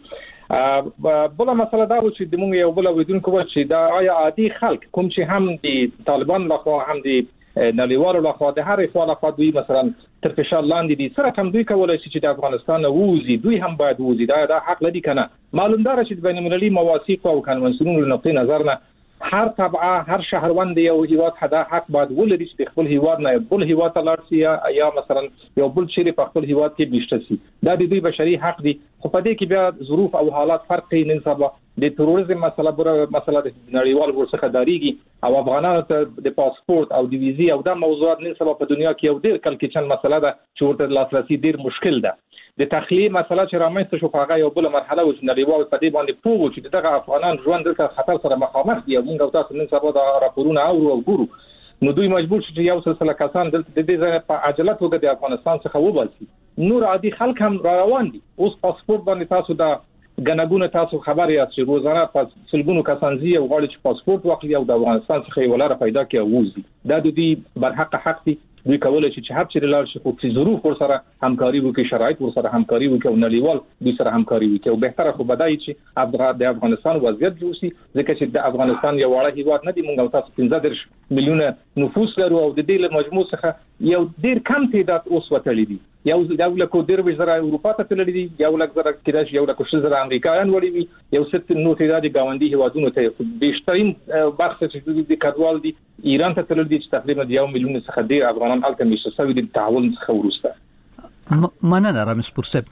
کتلي. بل مسله دا و چې د موږ یو بل ویدونکو چې دا آیا عادي خلک کوم چې هم د طالبان لخوا هم د نړیوالو لخوا د هر خوا لخوا دوی مثلا تر فشار لاندې دي سره هم دوی کولای شي چې د افغانستان ووزي دوی هم باید ووزي دا د حق لري کنه. معلوم ده چې بین المللي مواثیق او کنونسیونونو له نقطې نظر نه هر طبعه هر شهروند یو هیواد حدا حق باید ولري چې خپل هیواد نه بل هیواد ته لاړ شي یا مثلا یو بل شری په خپل هیواد کې بیشته شي دا د دوی بشري حق دي. خو په دې کې بیا ظروف او حالات فرق کوي. نن سبا د تروریزم مسله بر مسله د نړیوال ورڅخه داریږي او افغانانو ته د پاسپورت او د ویزي او د موضوعات نن سبا په دنیا کې یو ډیر کلکچن مسله ده چې ورته لاسرسي ډیر مشکل ده. د تخلیه مسله چې رامنځته شو هغه یو بل مرحله و چې نړیوال په دې باندې پوه چې دغه افغانان ژوند دلته خطر سره مخامخ دي او موږ تاسو نن سبا دا راپورونه اورو او ګورو نو دوی مجبور شي چې یو سلسله کسان دلته د دې ځای په عجله توګه د افغانستان څخه وباسي. نور عادي خلک هم روان دي. اوس پاسپورت باندې تاسو دا غنګونه تاسو خبر یاست چې روزانه په سلګونو کسان زی او غواړي چې پاسپورت واخلي او د افغانستان څخه یو لاره پیدا کړي او وځي. دا د دې برحق حق دي. دوی کولای شي چې هر چیرې لاړ شي خو چې ظروف ور سره همکاري وکړي شرایط ور سره همکاري وکړي او نړیوال دوی سره همکاري وکړي او بهتره خو بدایي چې د افغانستان وضعیت جوړ شي ځکه چې د افغانستان یو وړه هیواد نه دی. موږ تاسو پنځه دېرش میلیونه نفوس لرو او د دې له مجموع څخه یو ډیر کم تعداد اوس وتلي دي. یو یو لکه ډیر وزرا اروپا ته تللی دي یو لکه زره کېدای شي یو لکه شل زره امریکایان وړي وي یو ست نو تعداد گاونډي هیوادونو ته بیشترین برخه چې د کډوال دي ایران ته تللی دي چې تقریبا یو میلیون څخه ډیر افغانان هلته میشته سوي د تعاون څخه ورسته. مننه رامز پورسب.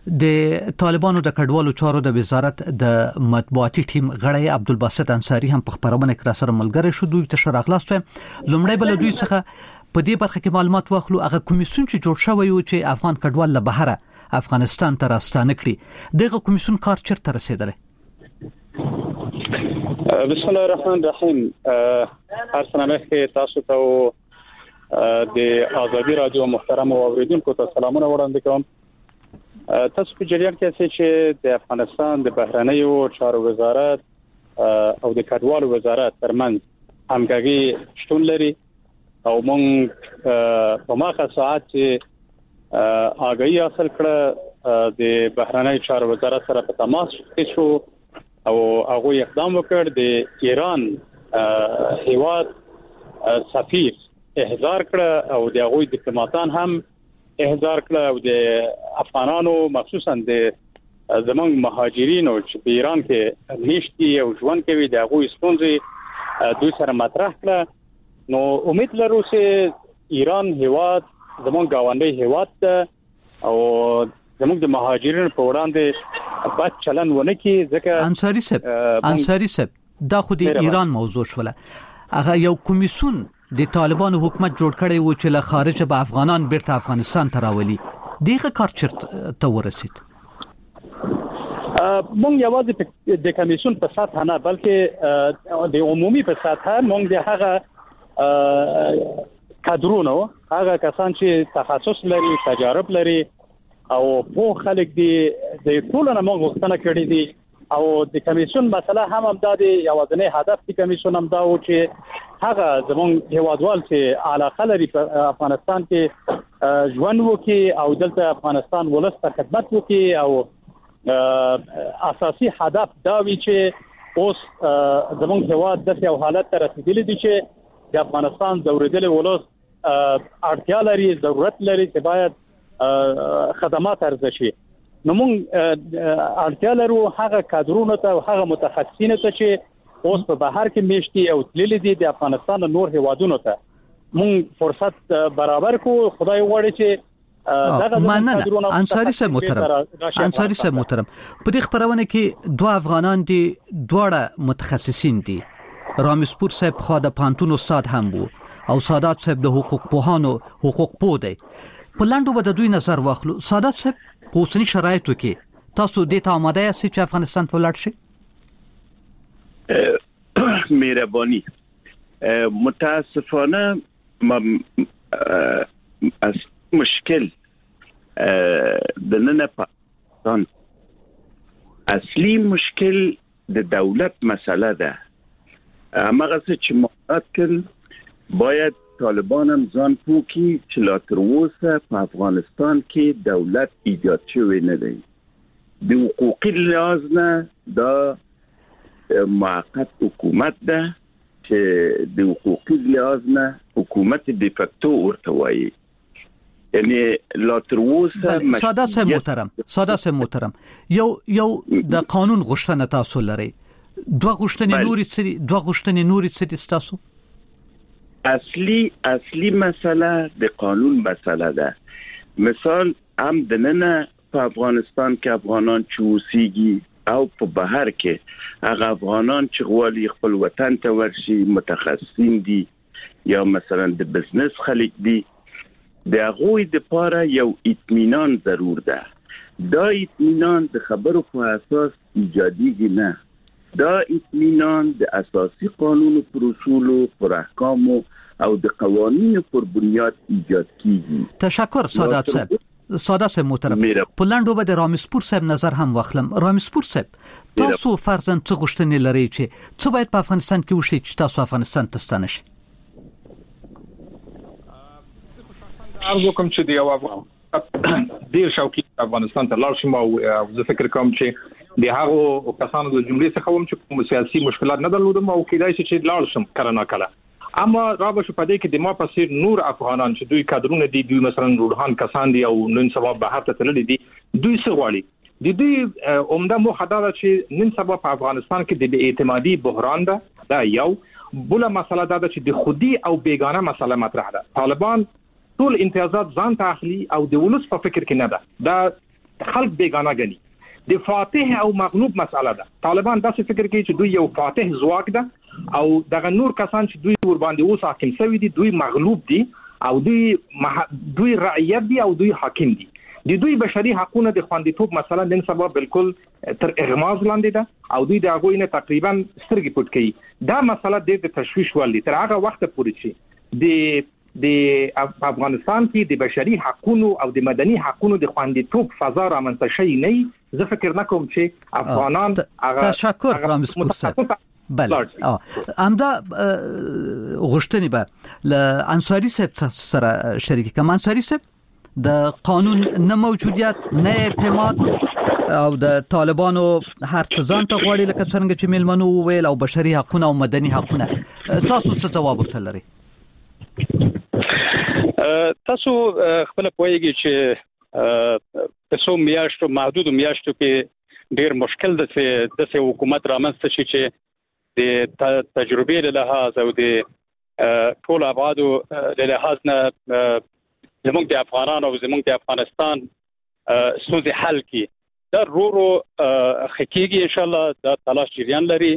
د طالبانو د کډوالو چارو د وزارت د مطبوعاتي ټیم غړی عبدالباسط انصاری هم په خبرونه کې سره ملګری شو. دوی ته شراغلاست لومړی بل دوی څخه په دې برخه کې معلومات واخلو. هغه کمیسیون چې جوړ شوی و چې افغان کډوال له بهره افغانستان ته راستانه کړي دغه کمیسیون کار چیرته رسیدلی؟ بسم الله الرحمن الرحیم. هر سنامه کې تاسو ته د آزادی رادیو محترم اوریدونکو ته سلامونه وړاندې کوم. تاسو په جریان کې چې د افغانستان د بهرنیو چارو وزارت او د کډوالو وزارت ترمنځ همغږي شتون لري او مونږ په ماخه ساعت چې آگاهی حاصل کړه د بهرنیو چارو وزارت سره په تماس کې شو او هغه اقدام وکړ د ایران هیواد سفیر احضار کړ او د هغوی ډیپلوماټان هم احضار کړ او د افغانانو مخصوصا د زمونږ مهاجرینو چې په ایران کې نشتی او ژوند کوي د هغوی ستونزې دوی سره مطرح کړ. نو امید لرو چې ایران هیواد زمونږ گاونډي هیواد ده او زمونږ د مهاجرینو په وړاندې بد چلن ونه کړي. ځکه انصاری صاحب انصاری صاحب دا خو د ایران موضوع شوله. هغه یو کمیسیون د طالبانو حکومت جوړ کړی و چې له خارج به افغانان بیرته افغانستان ته راولي. دغه کار چیرته ته ورسید؟ مونږ یوازې د کمیسیون په سطح نه بلکې د عمومي په سطح مونږ د هغه کادرونو هغه کسان چې تخصص لري تجارب لري او په خلک دي د ټولو نه موږ غوښتنه کړې دي او د کمیسیون مسله هم هم د یوازینی هدف د کمیسیون هم دا و چې هغه زموږ هیوادوال چې علاقه لري په افغانستان کې ژوند وکړي او دلته افغانستان ولس ته خدمت وکړي او اساسي هدف دا وی چې اوس زموږ هیواد د یو حالت ته رسیدلی دی چې د افغانستان ضروري ولوس اړتیا لري ضرورت لري چې باید خدمات ارزښت شي. نو موږ اړتیا لرو هغه کادرونو ته هغه متخصصینو ته چې اوس په بهر کې میشتي او تللي دي د افغانستان نور هیوادونو ته موږ فرصت برابر کو. خدای غواړي چې مننه انصاری صاحب محترم. انصاری صاحب محترم په دې خبرونه کې دوه افغانان دي دواړه متخصصین دي. رامز پور صاحب خو د پانتون استاد هم وو او سادات صاحب د حقوق پوهانو حقوق پوه دی. په لاندو به د دوی نظر واخلو. سادات صاحب په اوسني شرایطو کې تاسو د ته آماده یاست چې افغانستان ته ولاړ شئ؟ مهرباني متاسفانه از مشکل د نن پاکستان اصلي مشکل د دولت مسله ده. هغه چې مقاعد کړ باید طالبان هم ځان پوکي چې لا تر اوسه په افغانستان کې دولت ایجاد شوی نه دی. د حقوقي لحاظ نه دا موقت حکومت ده چې د حقوقي لحاظ نه حکومت دی فاکتو ورته وایي. یعنی لا تر اوسه ساده سه محترم ساده سه محترم یو یو د قانون غوښتنه تاسو لري، دوه غوښتنې نوري سری دوه غوښتنې نوري سری تاسو. اصلي اصلي مسله د قانون مسله ده. مثال هم د نن په افغانستان کې افغانان چې اوسېږي او په بهر کې هغه افغانان چې غواړي خپل وطن ته ورشي، متخصصین دي یا مثلا د بزنس خلک دي، د هغوی د پاره یو اطمینان ضرور ده. دا اطمینان د خبرو په اساس ایجادیږي نه، دا اطمینان د اساسي قانون پر اصولو، پر احکامو او د قوانینو پر بنیاد ایجاد کیږي. تشکر سادات صاحب. سادات صاحب محترم، په لاندو به د رامسپور صاحب نظر هم واخلم. رامسپور صاحب، تاسو فرضاً څه غوښتنې لرئ چې څه باید په افغانستان کې وشي چې تاسو افغانستان ته ستانه شئ؟ ارزو کوم چې دی یو افغان ډیر شوقي افغانستان ته لاړ شم او زه فکر کوم چې د هغو کسانو د جملې څخه هم چې کوم سیاسي مشکلات نه درلودم او کېدای شي چې لاړ شم کله نه کله. اما رابه شو پدې کې د ما پسې نور افغانان چې دوی کادرونه دي، دوی مثلا روحان کسان دي او نن سبا بهر ته تللي دي، دوی څه غواړي؟ د دوی عمده موخه دا چې نن سبا په افغانستان کې د بې اعتمادي بحران ده. دا یو بله مسله دا چې د خودي او بیگانه مسله مطرح ده. طالبان ټول امتیازات ځان ته اخلي او د ولس په فکر کې نه ده، دا خلک بیگانه غني. د فاتح او مغلوب مسله ده. طالبان داسې فکر کوي چې دوی یو فاتح ځواک ده او دغه نور کسان چې دوی ور باندې اوس حاکم شوی دي دوی مغلوب دي او دوی مح... دوی رعیت دي او دوی حاکم دي. د دوی بشري حقوقو د خوندیتوب مسله نن سبا بالکل تر اغماز لاندې ده او دوی د هغه نه تقریبا سترګې پټ کوي. دا مسله د تشویش ولې تر هغه وخت پورې چې د د افغانستان کې د بشري حقوقو او د مدني حقوقو د خوندیتوب فضا رامنځته شي نه، زه فکر نکوم چې افغانان هغه. تشکر رامسپور صاحب. بله همدا غوښتنې به له انصاري صاحب سره شریک کوم. انصاري صاحب، د قانون نه موجودیت، نه اعتماد او د طالبانو هر څه ځان ته غواړي لکه څنګه چې میلمنو وویل او بشري حقوقونه او مدني حقوقونه، تاسو څه ځواب ورته لرئ؟ تاسو خپل پوهیږئ چې په څو میاشتو محدود میاشتو کې ډیر مشکل ده چې د حکومت رامنځته شي چې د تجربې له لحاظ او د ټول ابعادو له لحاظ نه زموږ د افغانانو او زموږ د افغانستان ستونزې حل کړي. دا رو رو حقیقي ان شاء الله دا تلاش جریان لري.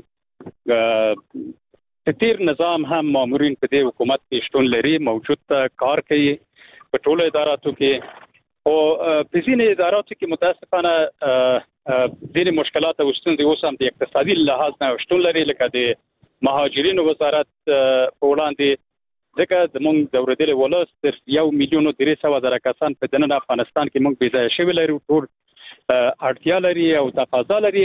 تیر نظام هم مامورین په دې حکومت کې شتون لري، موجود کار کوي په ټولو اداراتو کې او په ځینې اداراتو کې متاسفانه ډېرې مشکلات او ستونزې اوس هم د اقتصادي لحاظ نه شتون لري، لکه د مهاجرینو وزارت په وړاندې ځکه زموږ د اورېدلي ولس تر یو میلیون او درې سوه زره کسان په دننه افغانستان کې موږ بې ځایه شوي لري، ټول اړتیا لري او تقاضا لري.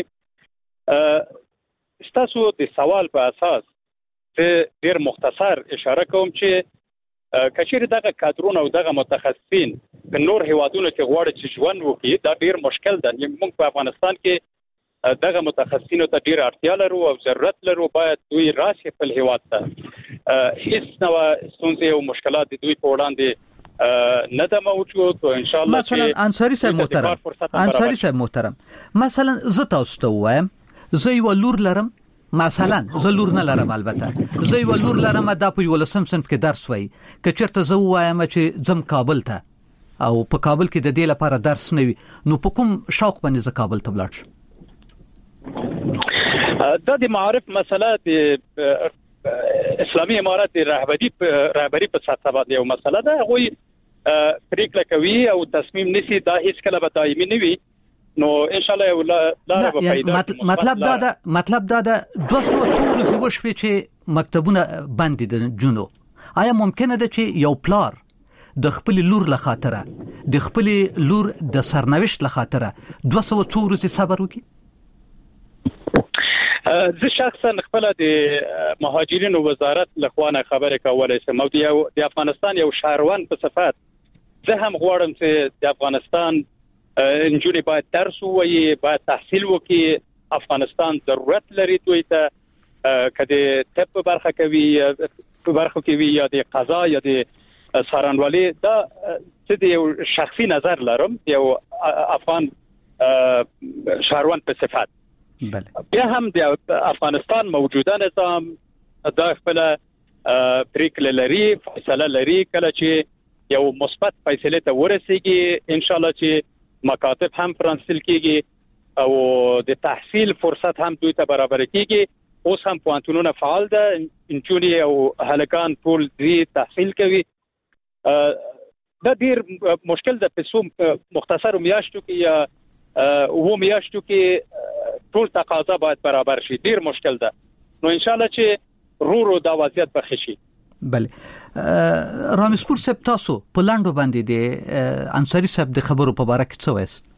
ستاسو د سوال په اساس ډیر مختصر اشاره کوم چې کچېرې دغه کادرونه او دغه متخصصین په نور هیوادونو کې غواړي چې ژوند وکړي، دا ډیر مشکل ده. موږ په افغانستان کې دغه متخصصینو ته ډیر اړتیا لرو او ضرورت لرو، باید دوی راشي خپل هیواد ته. هیڅ نوع ستونزې او مشکلات د دوی په وړاندې نه ده موجود او ان شاء الله مثلا انصاري صاحب محترم انصاري صاحب محترم مثلا زه تاسو ته وایم زه یو لور لرم، مثلا زه لور نه لرم، البته زه یو لور لرم دا په یولسم صنف کې درس وای، که چېرته زه وایم چې ځم کابل ته او په کابل کې د دې لپاره درس نه وي، نو په کوم شوق باندې زه کابل ته ولاړ شم؟ دا د معارف مسله د اسلامي امارات رهبری رهبری په سطح باندې یو مسله ده. هغوی پریکړه کوي او تصمیم نیسي، دا هیڅ کله به دایمي نه وي، نو ان شاء الله لاره به پیدا. مطلب دا ده مطلب دا ده دوه سوه څو ورځې وشوې چې مکتبونه بند دي د جنو. آیا ممکنه ده چې یو پلار د خپل لور له خاطره د خپل لور د سرنوشت له خاطره دوه سوه څو ورځې صبر وکړي؟ زه شخصا خپل د مهاجرینو وزارت لخوانه خبرې کولای سم او د افغانستان یو شهروان په صفت زه هم غواړم چې د افغانستان انجونې باید درس ووایي، باید تحصیل وکړي. افغانستان ضرورت لري دوی ته کده طب برخه کوي په برخه کې وی یا د قضا یا د څارنوالي دا چې د شخصي نظر لرم یو افغان شهروان په صفت. بله بیا هم د افغانستان موجوده نظام دا خپل پریکړه لري، فیصله لري. کله چې یو مثبت فیصله ته ورسیږي ان شاء الله چې مکاتب هم پرانسل کیږي او د تحصیل فرصت هم دوی ته برابر کیږي. اوس هم پوهنتونونه فعال ده، انجونی او هلکان ټول دې تحصیل کوي. دا ډیر مشکل ده په سوم مختصر میاشتو کې یا و میاشتو کې ټول تقاضا باید برابر شي، ډیر مشکل ده. نو ان شاء الله چې رو رو دا وضعیت بخښي شي. بله رامسپور صاحب تاسو په لاندو باندې د انصاری صاحب د خبرو په اړه کې څه وایست؟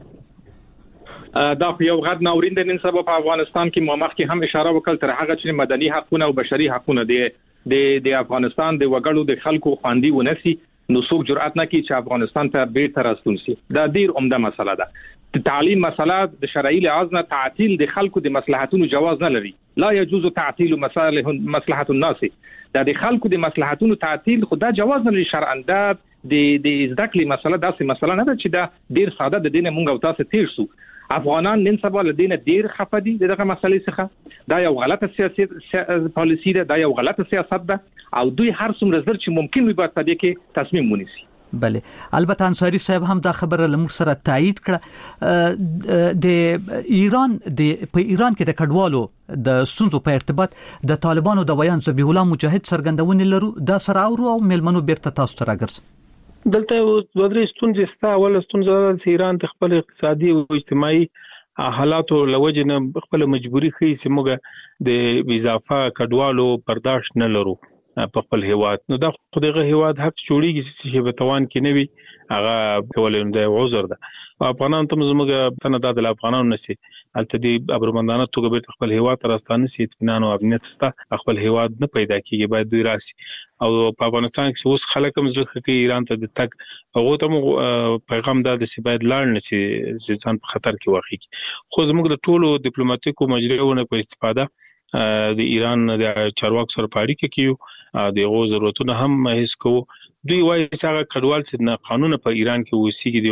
دا یو غږ ناورین د نن سبا په افغانستان کې مامخ کې هم اشاره وکړه تر هغه چې مدني حقوقونه او بشري حقوقونه د د افغانستان د وګړو د خلکو خواندي ونسي، نو څوک جرأت نه کوي چې افغانستان ته بیرته راستون شي. دا ډیر عمده مسله ده. د تعلیم مسله د شرعي لحاظ نه تعطیل د خلکو د مصلحتونو جواز نه لري. لا يجوز تعطيل مصالح مصلحه الناس. دا د خلکو د مصلحتونو تعطیل خدا جواز نه لري شرعاً. دا د د ذکر مسله داسې مسله نه ده چې دا ډیر ساده د دینه مونږ او تاسو تیر شو. افغانان نن سبا لدينا ډیر خفه دي دغه مسلې څخه. دا یو غلطه سیاسي پالیسی ده، دا یو غلطه سیاست ده او دوی هر څومره زر چې ممکن وي په دې کې تصمیم ونیسي. بله البته انصاری صاحب هم دا خبره لمر سره تایید کړه. د ایران د په ایران کې د کډوالو د سنځو په ارتباط د طالبانو د ویان ذبیح الله مجاهد څرګندونه لرو. دا سره او ملمنو بیرته تاسو ته راګرځي. دلته دوه درې ستونزې ستا. اول ستونزه د ایران د خپل اقتصادي او اجتماعي حالاتو لوجه نه خپل مجبوری خي چې موږ د اضافه کډوالو برداشت نه لرو په خپل هیواد. نو دا خو دغه هیواد حق جوړیږي چې په توان کې نه وي هغه کولای د عذر ده. افغانان ته زموږ تنه د افغانانو نسی الته دی ابرمندانه توګه به خپل هیواد ترستانه سي اطمینان او امنیت ستا خپل هیواد نه پیدا کیږي، باید دوی راشي. او په افغانستان کې اوس خلک هم ځکه کې ایران ته د تک هغه ته پیغام دا د سی باید لاړ نه سي ځان په خطر کې واقع کی. خو زموږ د ټولو ډیپلوماټیکو مجریونه په استفاده د ایران د چارواکو سره پاړی کې کیو د غو ضرورتونه هم هیڅ کو. دوی وایي چې هغه کډوال چې نه قانون په ایران کې وسیږي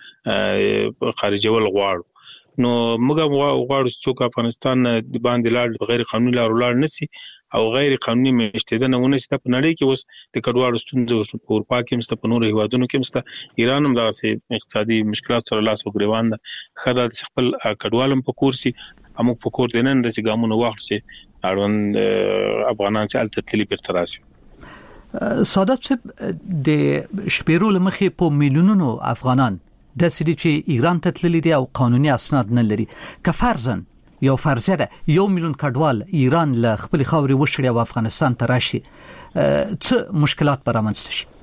دغه خارجول غواړي. نو موږ غواړو چې افغانستان د باندې لاړ غیر قانوني لار لاړ نسی او غیر قانوني مشتدنه ونسي. په نړۍ کې اوس د کډوالو ستونزې په اروپا کې مست په نورو هیوادونو کې مست ایران هم دغه اقتصادي مشکلات سره لاس وګریوان ده. خدای د خپل کډوالم په کورسي امو په کور دینن د ګامونو واخلي اړوند افغانان چې الته تللی پر تراسي. سادات صاحب د شپیرو لمخې په میلیونونو افغانان د سړي چې ایران ته تللی دي او قانوني اسناد نه لري. که فرضاً یو فرضیه ده یو میلیون کډوال ایران له خپل خاوري وشړي او افغانستان ته راشي، څه مشکلات برامنځته شي؟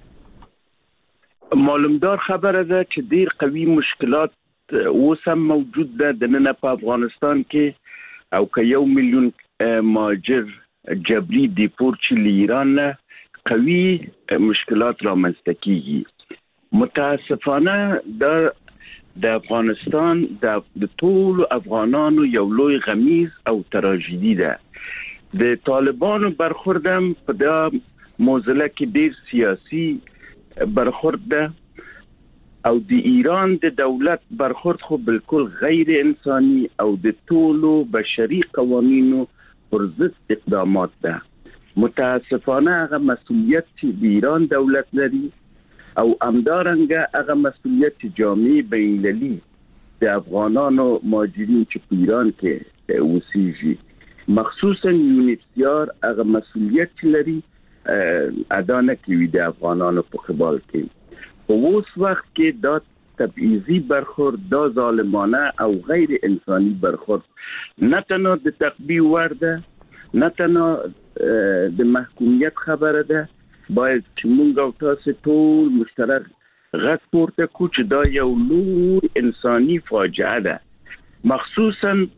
معلومدار خبره ده چې ډیر قوي مشکلات اوسم موجود ده د نن په افغانستان کې. او که یو میلیون مهاجر جبري دیپورت چې ایران نه قوي مشکلات رامنځته کیږي. متاسفانه د د افغانستان د ټول افغانانو یو لوی غمیز او تراژیدي ده. د طالبانو برخوردم په د موزله کې ډیر سیاسي برخورد ده او د ایران د دولت برخورد خو بالکل غیر انساني او د ټولو بشري قوانینو پر ضد اقدامات ده. متاسفانه هغه مسؤلیت چې د ایران دولت لري او امدارنګه هغه مسؤلیت جامع بین‌المللي د افغانانو مهاجرین چې په ایران کې اوسېږي مخصوصا یونیسیار هغه مسؤلیت لري ادا نه کوي د افغانانو په قبال کې. په اوس وخت کې دا تبعیضي برخورد، دا ظالمانه او غیر انساني برخورد نه تنها د تقبیح ورده نه تنها د محکومیت خبره ده. باید چې مونږ او تاسو ټول مشترک غږ پورته کړو چې دا یو لوی انساني فاجعه ده. مخصوصا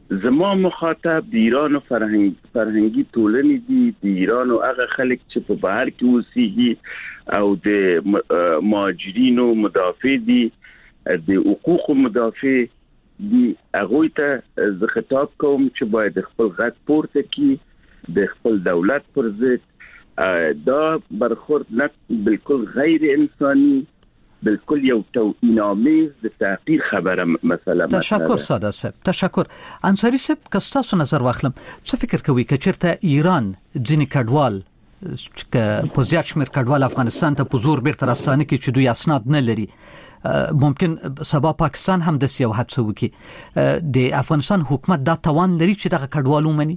زما مخاطب د ایران فرهنګ فرهنګي ټولنې دي، د ایران هغه خلک چې په بهر کې اوسېږي او د مهاجرینو مدافع دي، د حقوق مدافع دي. هغه ته زه خطاب کوم چې باید خپل غږ پورته کړي د خپل دولت پر ضد. دا برخورد نه بالکل غیر انساني، بالکل یو توهین‌آمیز د تحقیر خبره مسله. تشکر ساده صاحب، تشکر. انصاری صاحب، کستاسو نظر واخلم، څه فکر کوي چې چیرته ایران ځینې کډوال چې په زیات شمېر کډوال افغانستان ته په زور بیرته راستانه کې چې دوی اسناد نه لري، ممکن سبا پاکستان هم د سیاو حادثه وکړي، د افغانستان حکومت دا توان لري چې دغه کډوال ومني؟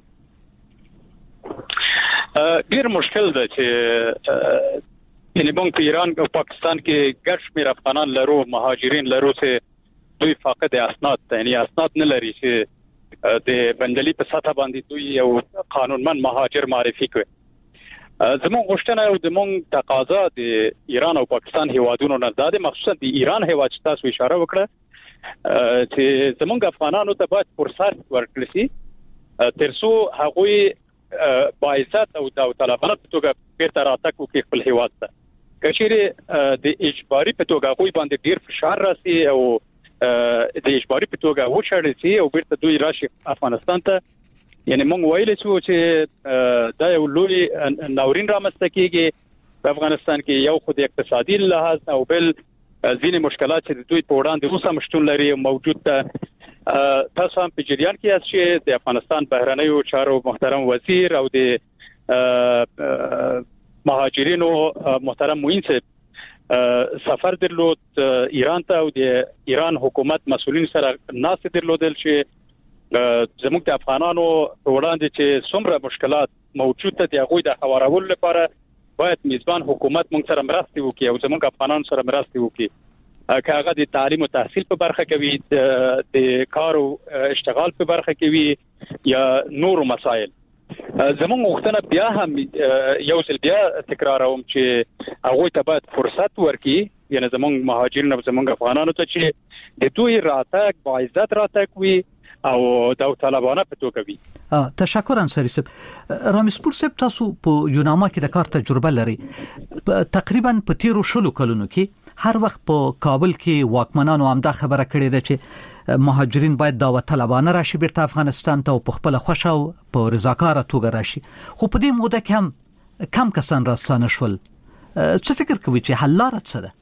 ډیر مشکل ده چې یعنی موږ په ایران او پاکستان کې ګڼ شمېر افغانان لرو، مهاجرین لرو چې دوی فاقد اسناد دي، یعنی اسناد نه لري چې د بندلي په سطح باندې دوی یو قانونمن مهاجر معرفي کړي. زموږ غوښتنه او زموږ تقاضا د ایران او پاکستان هیوادونو نه ده، مخصوصا د ایران هیواد چې تاسو اشاره وکړه چې زموږ افغانانو ته باید فرصت ورکړل شي ترڅو هغوی باعثت او داوطلبانه په توګه بیرته راتګ وکړي خپل هیواد ته. کچېره د اجباري په توګه غوي باندې ډیر فشار راسي او د اجباري په توګه وشړل شي او بیرته دوی راشي افغانستان ته، یعنی موږ ویل چې دا یو لوی ناورین رامنځته کیږي په افغانستان کې، یو خو د اقتصادي لحاظ او بل ځینې مشکلات چې دوی په وړاندې اوسه مشتون لري موجود ده. تاسو هم په جریان کې یاست چې د افغانستان بهرنیو چارو محترم وزیر او د مهاجرینو محترم معین صاحب سفر درلود ایران ته او د ایران حکومت مسؤلین سره ناست درلودل چې زموږ د افغانانو په وړاندې چې څومره مشکلات موجود دي هغه د هوارولو لپاره باید میزبان حکومت موږ سره مرسته وکړي او زموږ افغانانو سره مرسته وکړي، که هغه د تعلیم او تحصیل په برخه کې وي، د کار او اشتغال په برخه کې وي یا نورو مسایل. زموږ غوښتنه بیا هم یو ځل بیا تکراروم چې هغه ته باید فرصت ورکړي، یعنی زموږ مهاجرین او زموږ افغانانو ته چې د دوی راتګ باعزت راتګ وي او داوطلبانه په توګه وي. تشکر انصاری صاحب. رامیسپور صاحب، تاسو په یوناما کې د کار تجربه لري. تقریبا په تیرو شلو کلونو کې هر وخت په کابل کې واکمنانو هم دا خبره کړې ده چې مهاجرین باید داوطلبانه راشي بیرته افغانستان ته او په خپل خوښه او په رضاکاره توګه راشي، خو په دې موده کې هم کم کسان راستانه شول. څه فکر کوي چې حل لاره څه ده؟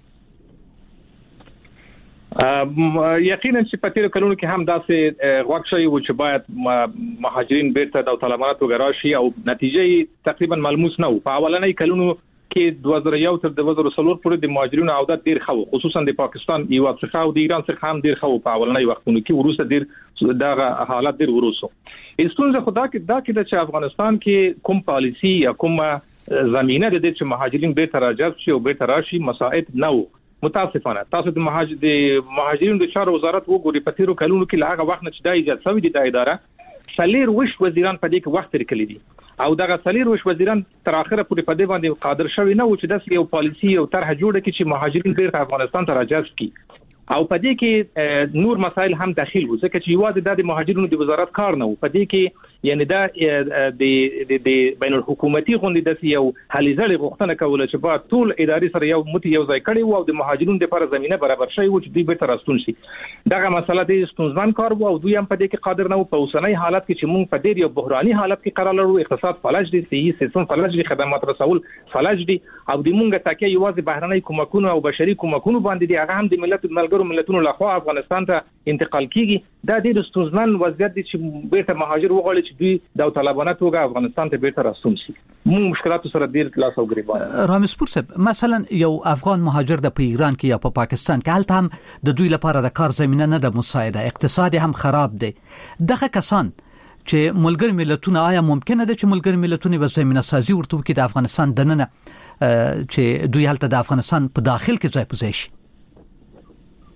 یقینا چې په تیر کلونو کې هم داسې غوښ شوی و چې باید مهاجرین بیرته داوطلبانه توګه راشي او نتیجه تقریبا ملموس نه و. په اولنۍ کلونو کې دوه زره یو تر دوه زره څلور پورې د مهاجرینو عودت ډیر ښه و، خصوصا د پاکستان یو څخه او د ایران څخه هم ډیر ښه و. په اولنۍ وختونو کې وروسته ډیر دا حالت ډیر ورسو. استونزه خدا کې دا کې چې افغانستان کې کوم پالیسی یا کوم زمينه د دې چې مهاجرین بیرته راجذب شي او بیرته راشي مساعد نه و. متاسفانه تاسو د مهاجر د مهاجرینو د چارو وزارت وګورئ، په تیرو کلونو کې له هغه وخت نه چې دا ایجاد شوی دی د اداره سلیر وش وزیران په دې کې وخت لري دي او دغه سلیر وش وزیران تر اخره پورې په دې باندې قادر شوی نه و چې د یو پالیسی او طرح جوړه کړي چې مهاجرین بیرته افغانستان ته راجذب کړي. او په دې کې نور مسایل هم داخل وو، ځکه چې یوازې د مهاجرینو د وزارت کار نه و. په دې کې یعنی دا د د بین الحکومتي غونډې د یو حلیزړې غوښتنه کوله چې په ټول اداري سره یو متي یو ځای کړي وو او د مهاجرینو لپاره زمينه برابر شي و چې دوی بیرته راستون شي. دغه مسله د ستونزمن کار وو او دوی هم په دې کې قادر نه وو. په اوسنۍ حالت کې چې موږ په ډېر یو بحراني حالت کې قرار لرو، اقتصاد فلج دي، صحي سیستم فلج دي، خدمات رسول فلج دي او د موږ تکیه یوازې بهرنۍ کومکونو او بشري کومکونو باندې دي، هغه هم د ملت ملګرو ملتونو لخوا افغانستان ته انتقال کیږي. دا د ستونزمن وضعیت دي چې بیرته مهاجر وغواړي چې دوی داوطلبانه توګه افغانستان ته بیرته راستون شي. موږ مشکلات سره ډیر لاس او ګریوان. رامیسپور صاحب، مثلا یو افغان مهاجر د په ایران کې یا په پاکستان کې هلته هم د دوی لپاره د کار زمينه نه ده مساعده، اقتصاد هم خراب دی. دغه کسان چې ملګری ملتونه، آیا ممکنه ده چې ملګری ملتونه به زمينه سازي ورته وکړي د افغانستان دننه چې دوی هلته د افغانستان په داخل کې ځای په ځای شي؟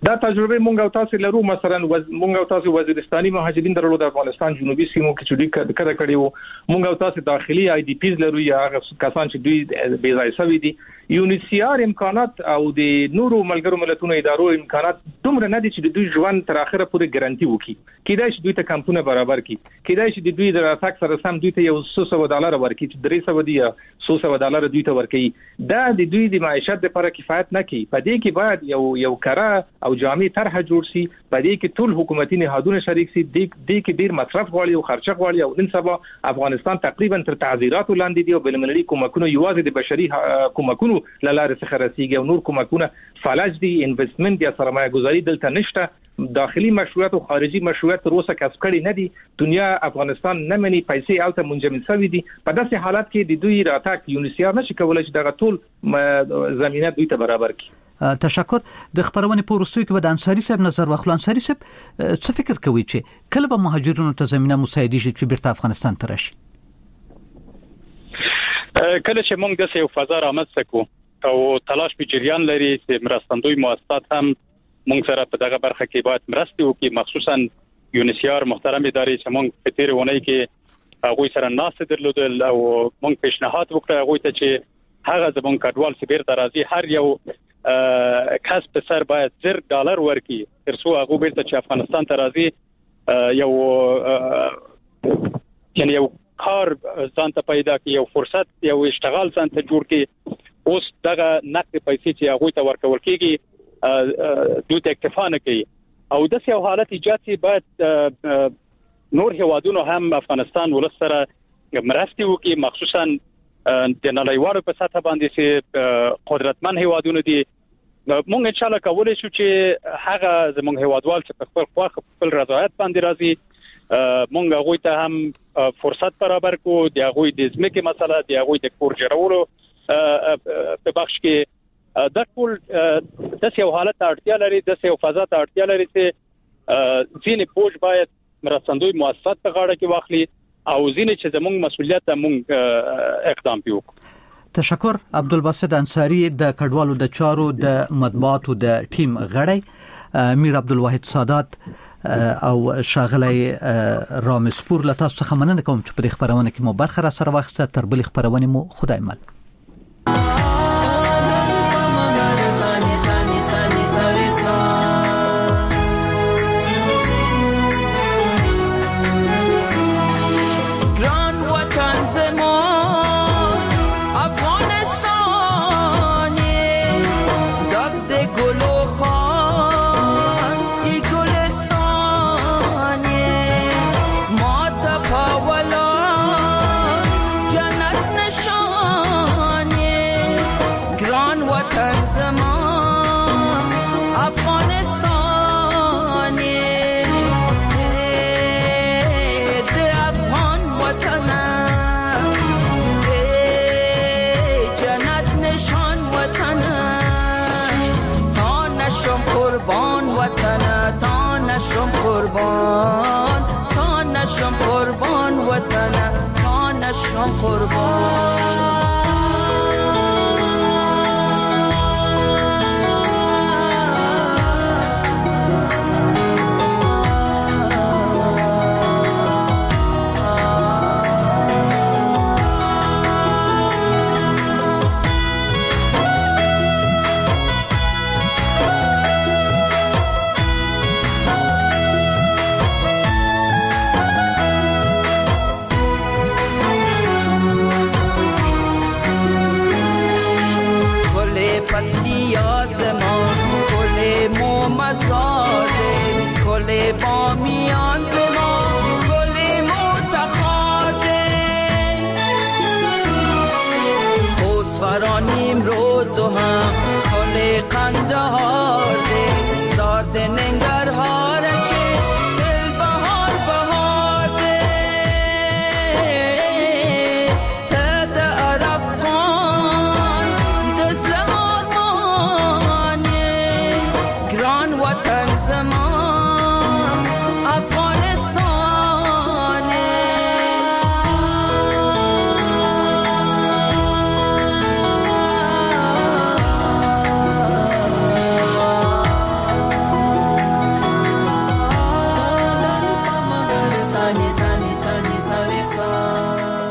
دا تجربه مونږ او تاسو لرو. مثلا مونږ او تاسو وزیرستاني مهاجرین درلو د افغانستان جنوبي سیمو کې چې دوی کړه کړي وو. مونږ او تاسو داخلي آی ډي پیز لرو یا هغه کسان چې دوی بې ځای شوي دي. یو ان سی آر امکانات او د نورو ملګرو ملتونو ادارو امکانات دومره نه دي چې د دوی ژوند تر اخره پورې ګارانټي وکړي. کېدای شي دوی ته کمپونه برابر کړي، کېدای شي د دوی د راتګ سره سم دوی ته یو څو سو ډالر ورکړي چې درې سو دی یا څو سو ډالر دوی ته ورکړي. دا د دوی د معیشت لپاره کفایت نه کوي. په دې کې باید یو یو کړه او جامع طرح جوړ شي. په دې کې ټول حکومتي نهادونه شریک شي. د دې کې ډیر مصرف غواړي او خرچه غواړي او نن سبا افغانستان تقریبا تر تعذيرات لاندې دی او بلمنلي کومکونه یوازې د بشري کومکونو لاره څخه رسیږي او نور کومکونه فلج دي. انویسټمنت یا سرمایه گذاري دلته نشته. داخلي مشروعات او خارجي مشروعات تر اوسه کسب کړي نه دي. دنیا افغانستان نه مني، پیسې الته منجمد شوی دي. په داسې حالت کې د دوی راتګ یونیسیا نشي کولای چې دغه ټول زمينه دوی ته برابر کړي. تشکر. د خبرونه په وروستیو کې به د انصاری صاحب نظر واخلو. انصاری صاحب څه فکر کوي چې کله به مهاجرینو ته زمينه مساعدي شي چې بیرته افغانستان ته راشي؟ کله چې موږ د یو فضا رامنځته کوو او تلاش په جریان لري چې مرستندوی مؤسسات هم موږ سره په دغه برخه کې باید مرسته وکړي، مخصوصا یونیسیار محترم ادارې چې موږ په تیر ونې کې هغه سره ناست درلودل او موږ پیشنهاد وکړ هغه ته چې هغه زموږ کډوال سپیر درازي هر یو کس په سر باید زر ډالر ورکړي تر څو هغه بیرته چې افغانستان ته راځي یو یعنی یو کار ځان ته پیدا کړي، یو فرصت، یو اشتغال ځان ته جوړ کړي. اوس دغه نقد پیسې چې هغه ته ورکول کېږي دوی ته اکتفا نه کوي او د یو حالت ایجاد شي. باید نور هیوادونو هم افغانستان ولسره مرسته وکړي، مخصوصا د نړیوالو په سطح باندې چې قدرتمن هیوادونه دي. موږ ان شاء الله کولای شو چې هغه زموږ هیوادوال چې په خپل خواخ خپل رضایت باندې راځي موږ هغه ته هم فرصت برابر کو. د هغه د ځمکې مسله، د هغه د کور جوړولو په بخش کې د ټول د یو حالت اړتیا لري، د یو فضا ته اړتیا لري چې ځینې پوج باید مرستندوی مؤسسات په غاړه کې واخلي او ځینې چې زموږ مسؤلیت موږ اقدام وکړو. تشکر. عبدالباسط انصاری د کډوالو د چارو د مطبوعاتو د ټیم غړی، میر عبدالواحد سادات او شاغلی رامسپور له تاسو څخه مننه کوم چې په خبرونه کې مو برخه را سره واخیسته. تر بل خبرونه مو خدای مل. قربان تا نشم قربان وطن تا نشم قربان. بامیان زمان گل متخاده خوزفرانیم روز و هم کل قندهار ده زارد ننگر